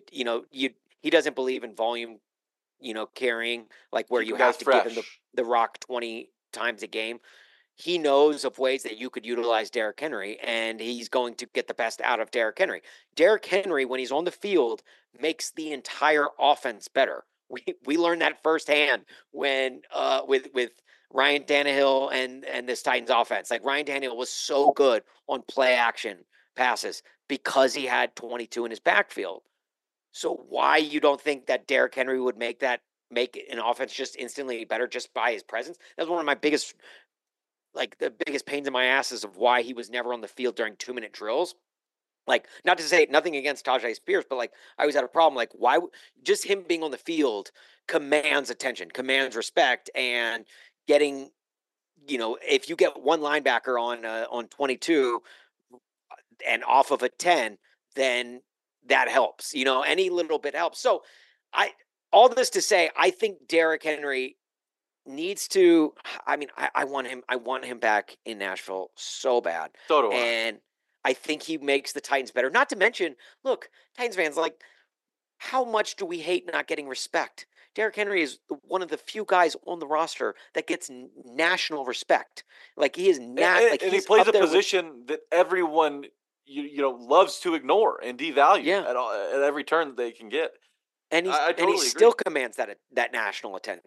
He doesn't believe in volume, carrying, like where you have to give him the rock 20 times a game. He knows of ways that you could utilize Derrick Henry, and he's going to get the best out of Derrick Henry. Derrick Henry, when he's on the field, makes the entire offense better. We learned that firsthand when with Ryan Tannehill and this Titans offense. Like Ryan Tannehill was so good on play action passes because he had 22 in his backfield. So why you don't think that Derrick Henry would make an offense just instantly better just by his presence? That's one of my biggest, the biggest pains in my asses of why he was never on the field during 2-minute drills. Like, not to say nothing against Tajay Spears, but I always had a problem. Like, why just him being on the field commands attention, commands respect, and getting, if you get one linebacker on 22 and off of a 10, then that helps. Any little bit helps. So all this to say, I think Derrick Henry needs to. I mean, I want him back in Nashville so bad. So do I. And I think he makes the Titans better. Not to mention, look, Titans fans, how much do we hate not getting respect? Derrick Henry is one of the few guys on the roster that gets national respect. He is not. And he plays a position that everyone loves to ignore and devalue at every turn that they can get. And I totally agree. Still commands that national attention.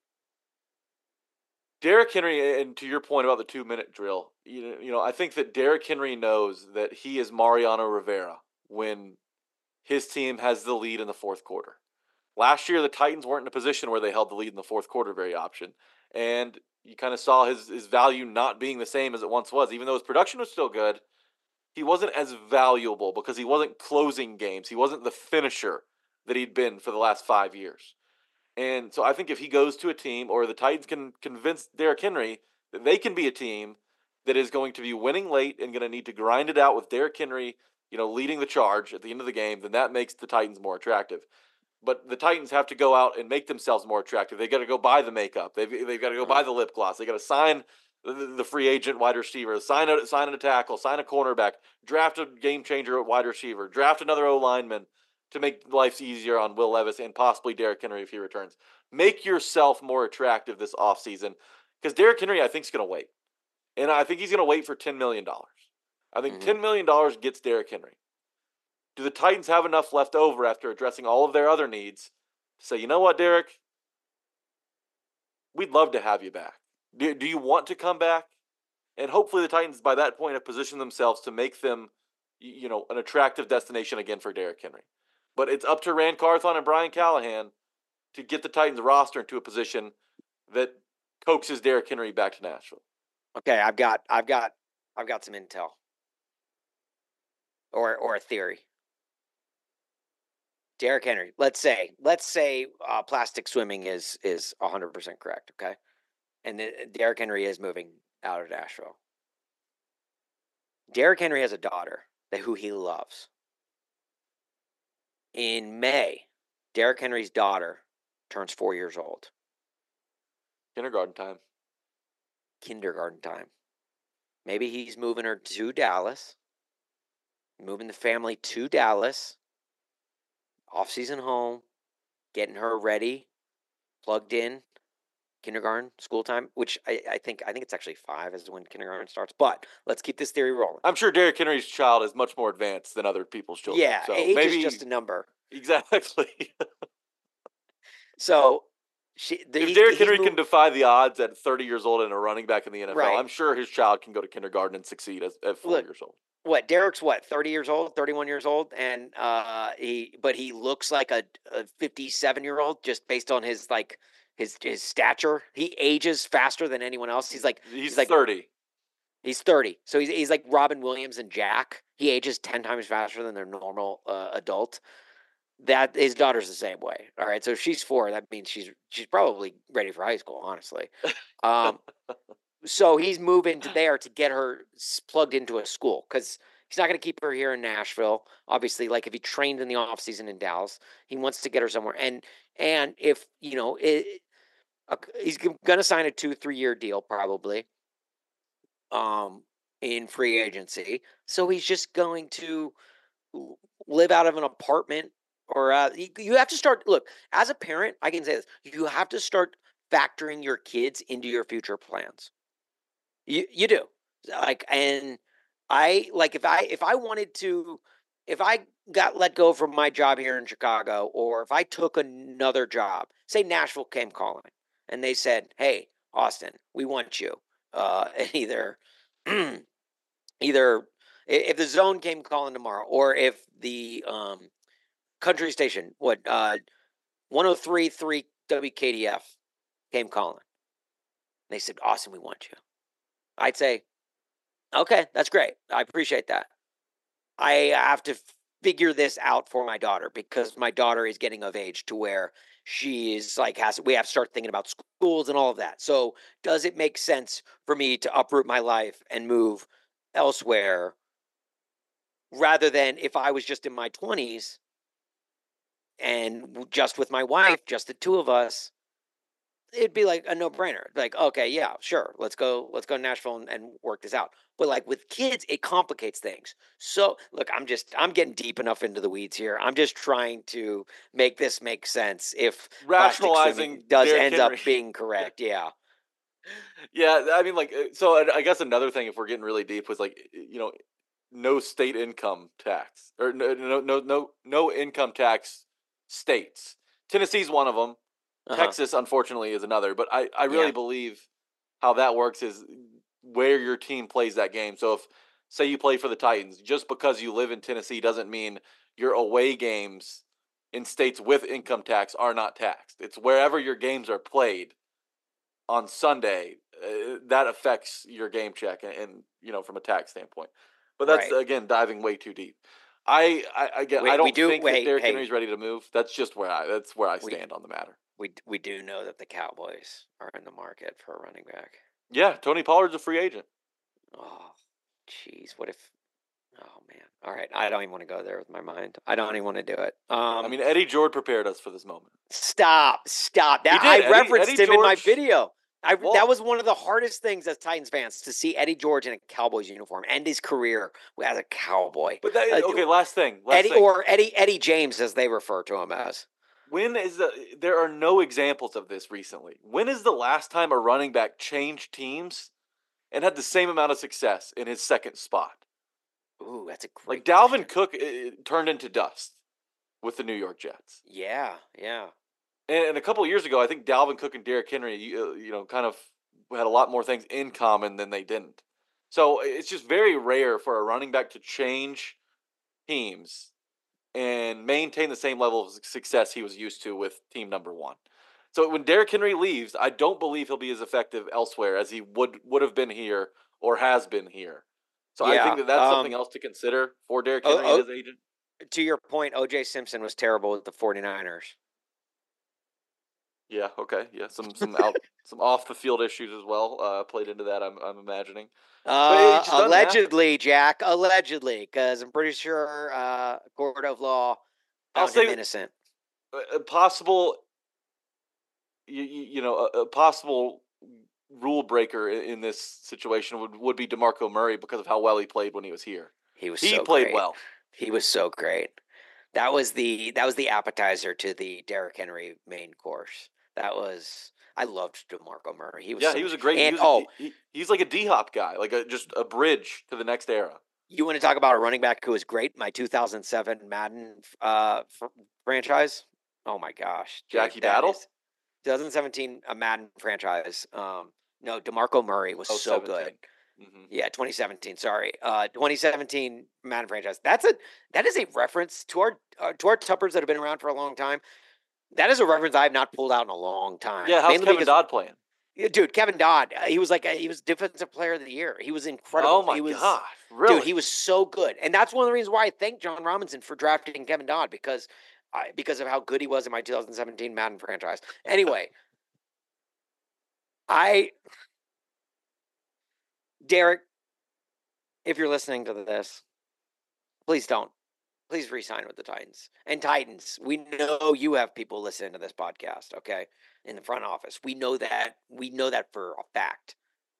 Derrick Henry, and to your point about the 2-minute drill, I think that Derrick Henry knows that he is Mariano Rivera when his team has the lead in the fourth quarter. Last year, the Titans weren't in a position where they held the lead in the fourth quarter very often, and you kind of saw his value not being the same as it once was. Even though his production was still good, he wasn't as valuable because he wasn't closing games. He wasn't the finisher that he'd been for the last 5 years. And so I think if he goes to a team, or the Titans can convince Derrick Henry that they can be a team that is going to be winning late and going to need to grind it out with Derrick Henry, leading the charge at the end of the game, then that makes the Titans more attractive. But the Titans have to go out and make themselves more attractive. They got to go buy the makeup. They've got to go buy the lip gloss. They got to sign the free agent wide receiver, sign a tackle, sign a cornerback, draft a game changer at wide receiver, draft another O-lineman to make life easier on Will Levis and possibly Derrick Henry if he returns. Make yourself more attractive this offseason, because Derrick Henry, I think, is going to wait. And I think he's going to wait for $10 million. I think $10 million gets Derrick Henry. Do the Titans have enough left over after addressing all of their other needs to say, you know what, Derrick? We'd love to have you back. Do you want to come back? And hopefully the Titans, by that point, have positioned themselves to make them, an attractive destination again for Derrick Henry. But it's up to Rand Carthon and Brian Callahan to get the Titans roster into a position that coaxes Derrick Henry back to Nashville. Okay, I've got some intel or a theory. Derrick Henry, let's say plastic swimming is 100% correct, okay? And Derrick Henry is moving out of Nashville. Derrick Henry has a daughter who he loves. In May, Derrick Henry's daughter turns 4 years old. Kindergarten time. Maybe he's moving her to Dallas, moving the family to Dallas, off-season home, getting her ready, plugged in, kindergarten, school time, which I think it's actually 5 is when kindergarten starts. But let's keep this theory rolling. I'm sure Derrick Henry's child is much more advanced than other people's children. Yeah, so age maybe is just a number. Exactly. So if Derrick Henry can defy the odds at 30 years old and a running back in the NFL, right, I'm sure his child can go to kindergarten and succeed at 4 years old. What, Derrick's 30 years old, 31 years old, and he looks like a 57-year-old just based on his his stature. He ages faster than anyone else. He's 30. He's 30. So he's like Robin Williams and Jack. He ages 10 times faster than their normal adult. That his daughter's the same way. All right. So if she's 4, that means she's probably ready for high school, honestly. So he's moving to there to get her plugged into a school because he's not going to keep her here in Nashville. Obviously, if he trained in the off season in Dallas, he wants to get her somewhere. And if, he's going to sign a 2-3 year deal probably in free agency. So he's just going to live out of an apartment or you have to start. Look, as a parent, I can say this. You have to start factoring your kids into your future plans. You do. And if I got let go from my job here in Chicago, or if I took another job, say Nashville came calling and they said, "Hey, Austin, we want you." Either If the Zone came calling tomorrow, or if the country station, 103.3 WKDF came calling, they said, Austin, we want you. I'd say, okay, that's great. I appreciate that. I have to figure this out for my daughter because my daughter is getting of age to where she is like, we have to start thinking about schools and all of that. So does it make sense for me to uproot my life and move elsewhere rather than if I was just in my 20s and just with my wife, just the two of us? It'd be like a no-brainer. Like, okay, yeah, sure. Let's go to Nashville and work this out. But like with kids, it complicates things. So look, I'm getting deep enough into the weeds here. I'm just trying to make this make sense. If Rationalizing ends up being correct, yeah. Yeah, I mean, like, so I guess another thing, if we're getting really deep, was like, no state income tax or no income tax states. Tennessee's one of them. Texas, unfortunately, is another. But I really believe how that works is where your team plays that game. So if, say you play for the Titans, just because you live in Tennessee doesn't mean your away games in states with income tax are not taxed. It's wherever your games are played on Sunday, that affects your game check and from a tax standpoint. But that's, again, diving way too deep. I don't think that Derrick Henry's ready to move. That's just where I stand on the matter. We do know that the Cowboys are in the market for a running back. Yeah, Tony Pollard's a free agent. Oh, jeez. What if? Oh man. All right, I don't even want to go there with my mind. I don't even want to do it. Eddie George prepared us for this moment. Stop. That I referenced him in my video. That was one of the hardest things as Titans fans to see Eddie George in a Cowboys uniform, end his career as a Cowboy. But last thing. Eddie James, as they refer to him as. There are no examples of this recently. When is the last time a running back changed teams and had the same amount of success in his second spot? Ooh, that's a great Dalvin Cook turned into dust with the New York Jets. Yeah. And a couple of years ago, I think Dalvin Cook and Derrick Henry, kind of had a lot more things in common than they didn't. So it's just very rare for a running back to change teams and maintain the same level of success he was used to with team number one. So when Derrick Henry leaves, I don't believe he'll be as effective elsewhere as he would have been here or has been here. So I think that's something else to consider for Derrick Henry and his agent. To your point, O.J. Simpson was terrible with the 49ers. Yeah, okay. Yeah, some off the field issues as well played into that, I'm imagining. Allegedly, Jack. Allegedly, because I'm pretty sure court of law found him innocent. A possible, a possible rule breaker in this situation would be DeMarco Murray because of how well he played when he was here. He played well. He was so great. That was the appetizer to the Derrick Henry main course. I loved DeMarco Murray. He was a great. He's like a D-Hop guy, like just a bridge to the next era. You want to talk about a running back who was great? My 2007 Madden franchise. Oh my gosh, Jackie Battle. 2017 Madden franchise. No, DeMarco Murray was so good. Mm-hmm. Yeah, 2017. Sorry, 2017 Madden franchise. That is a reference to our Tuppers that have been around for a long time. That is a reference I have not pulled out in a long time. Yeah, how's Kevin Dodd playing? Dude, Kevin Dodd. He was Defensive Player of the Year. He was incredible. Oh my God, really? Dude, he was so good, and that's one of the reasons why I thank John Robinson for drafting Kevin Dodd because of how good he was in my 2017 Madden franchise. Anyway, Derek, if you're listening to this, please don't. Please re-sign with the Titans. And Titans, we know you have people listening to this podcast, okay? In the front office. We know that. We know that for a fact.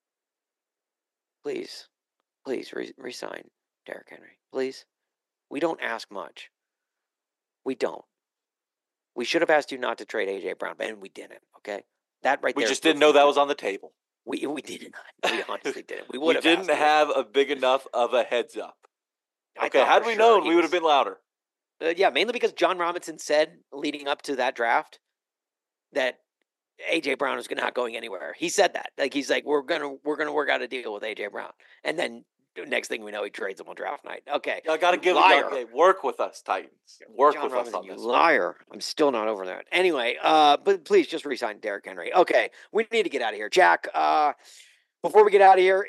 Please re-sign Derrick Henry. Please. We don't ask much. We don't. We should have asked you not to trade A.J. Brown, and we didn't, okay? That right there. We just didn't know that was on the table. We did not. We honestly didn't. We didn't have a big enough of a heads up. Okay, had we known, we would have been louder. Yeah, mainly because John Robinson said leading up to that draft that A.J. Brown was not going anywhere. He said that. Like he's like, we're gonna work out a deal with A.J. Brown. And then next thing we know, he trades him on draft night. Okay. I got to give Liar. it. Work with us, Titans. Work John with Robinson, us on you this. liar. I'm still not over that. Anyway, but please just resign Derrick Henry. Okay, we need to get out of here. Jack, before we get out of here,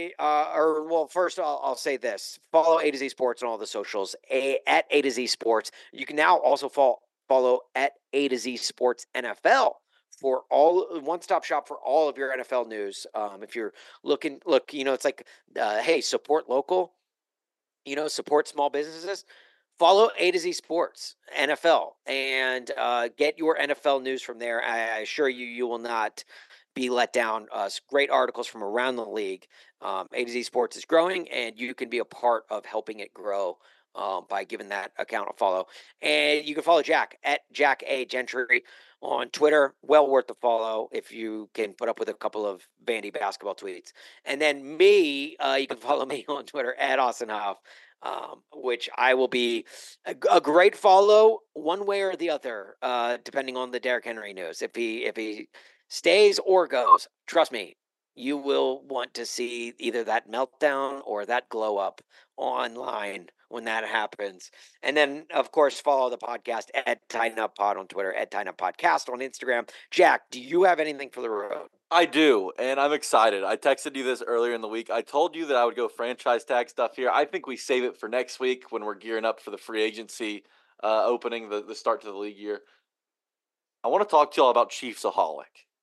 first I'll say this. Follow A to Z Sports on all the socials, at A to Z Sports. You can now also follow at A to Z Sports NFL for all one-stop shop for all of your NFL news. If you're looking, it's like, hey, support local, support small businesses. Follow A to Z Sports NFL and get your NFL news from there. I assure you, you will not be let down. Great articles from around the league. A to Z Sports is growing, and you can be a part of helping it grow by giving that account a follow. And you can follow Jack at Jack A. Gentry on Twitter. Well worth the follow if you can put up with a couple of Vandy basketball tweets. And then me, you can follow me on Twitter at Austin Huff. Which I will be a great follow one way or the other, depending on the Derrick Henry news. If he stays or goes, trust me, you will want to see either that meltdown or that glow up online when that happens. And then, of course, follow the podcast at Tighten Up Pod on Twitter, at Tighten Up Podcast on Instagram. Jack, do you have anything for the road? I do, and I'm excited. I texted you this earlier in the week. I told you that I would go franchise tag stuff here. I think we save it for next week when we're gearing up for the free agency opening, the start to the league year. I want to talk to y'all about Chiefsaholic.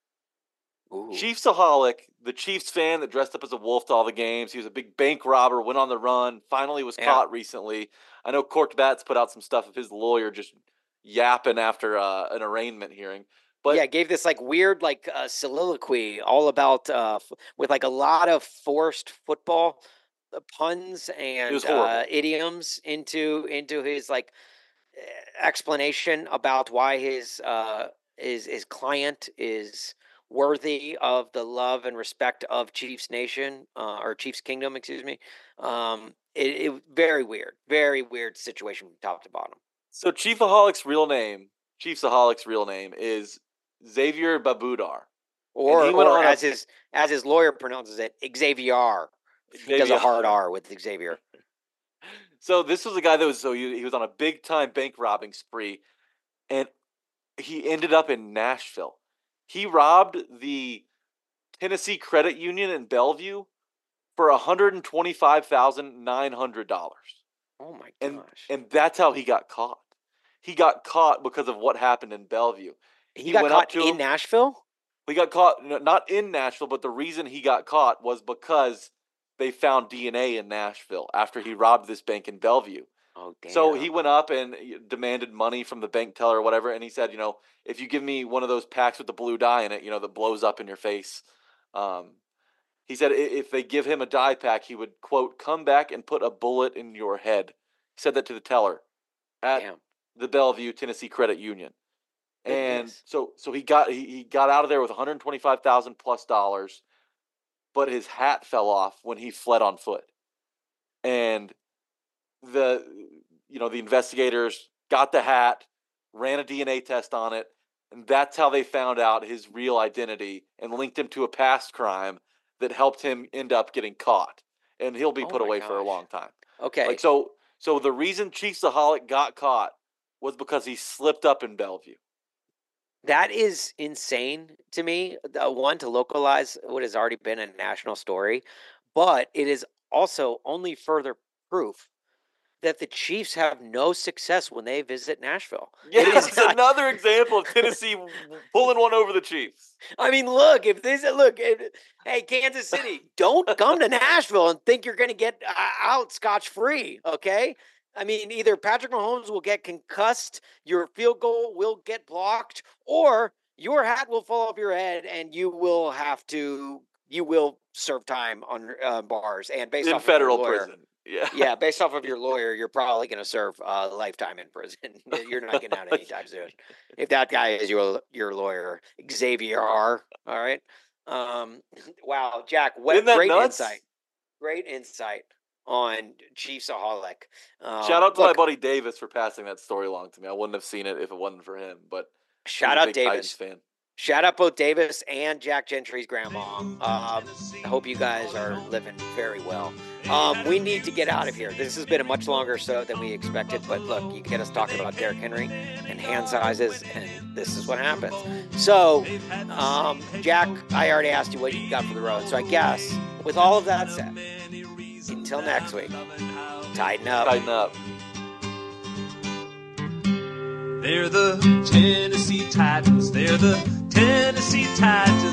Chiefsaholic, the Chiefs fan that dressed up as a wolf to all the games. He was a big bank robber, went on the run, finally was caught recently. I know Corked Bats put out some stuff of his lawyer just yapping after an arraignment hearing. But yeah, gave this like weird soliloquy all about with like a lot of forced football puns and idioms into his like explanation about why his client is worthy of the love and respect of Chiefs Nation or Chiefs Kingdom, excuse me. It very weird situation from top to bottom. So Chiefsaholic's real name is Xavier Babudar, or as his lawyer pronounces it, Xavier. He does a hard R with Xavier. So this was a guy that was he was on a big time bank robbing spree, and he ended up in Nashville. He robbed the Tennessee Credit Union in Bellevue for $125,900. Oh my gosh! And that's how he got caught. He got caught because of what happened in Bellevue. He got caught in Nashville? He got caught, not in Nashville, but the reason he got caught was because they found DNA in Nashville after he robbed this bank in Bellevue. Oh, damn. So he went up and demanded money from the bank teller or whatever, and he said, if you give me one of those packs with the blue dye in it, that blows up in your face. He said if they give him a dye pack, he would, quote, come back and put a bullet in your head. He said that to the teller at the Bellevue Tennessee Credit Union. And so he got out of there with $125,000 plus, but his hat fell off when he fled on foot. And the investigators got the hat, ran a DNA test on it, and that's how they found out his real identity and linked him to a past crime that helped him end up getting caught. And he'll be put away for a long time. Okay. So the reason Chiefsaholic got caught was because he slipped up in Bellevue. That is insane to me. One, to localize what has already been a national story, but it is also only further proof that the Chiefs have no success when they visit Nashville. Yeah, it's another example of Tennessee pulling one over the Chiefs. I mean, hey, Kansas City, don't come to Nashville and think you're going to get out scotch-free, okay? I mean, either Patrick Mahomes will get concussed, your field goal will get blocked, or your hat will fall off your head and you will serve time on bars. And based off federal of your lawyer, prison. Yeah. Yeah, based off of your lawyer, you're probably going to serve lifetime in prison. You're not getting out anytime soon. If that guy is your lawyer, Xavier, all right? Wow, Jack, great insight. Great insight on Chiefsaholic. Shout out to my buddy Davis for passing that story along to me. I wouldn't have seen it if it wasn't for him. But shout out Davis. Fan. Shout out both Davis and Jack Gentry's grandma. I hope you guys are living very well. We need to get out of here. This has been a much longer show than we expected, but look, you get us talking about Derrick Henry and hand sizes, and this is what happens. So, Jack, I already asked you what you got for the road. So I guess, with all of that said, until next week, tighten up. Tighten up. They're the Tennessee Titans. They're the Tennessee Titans.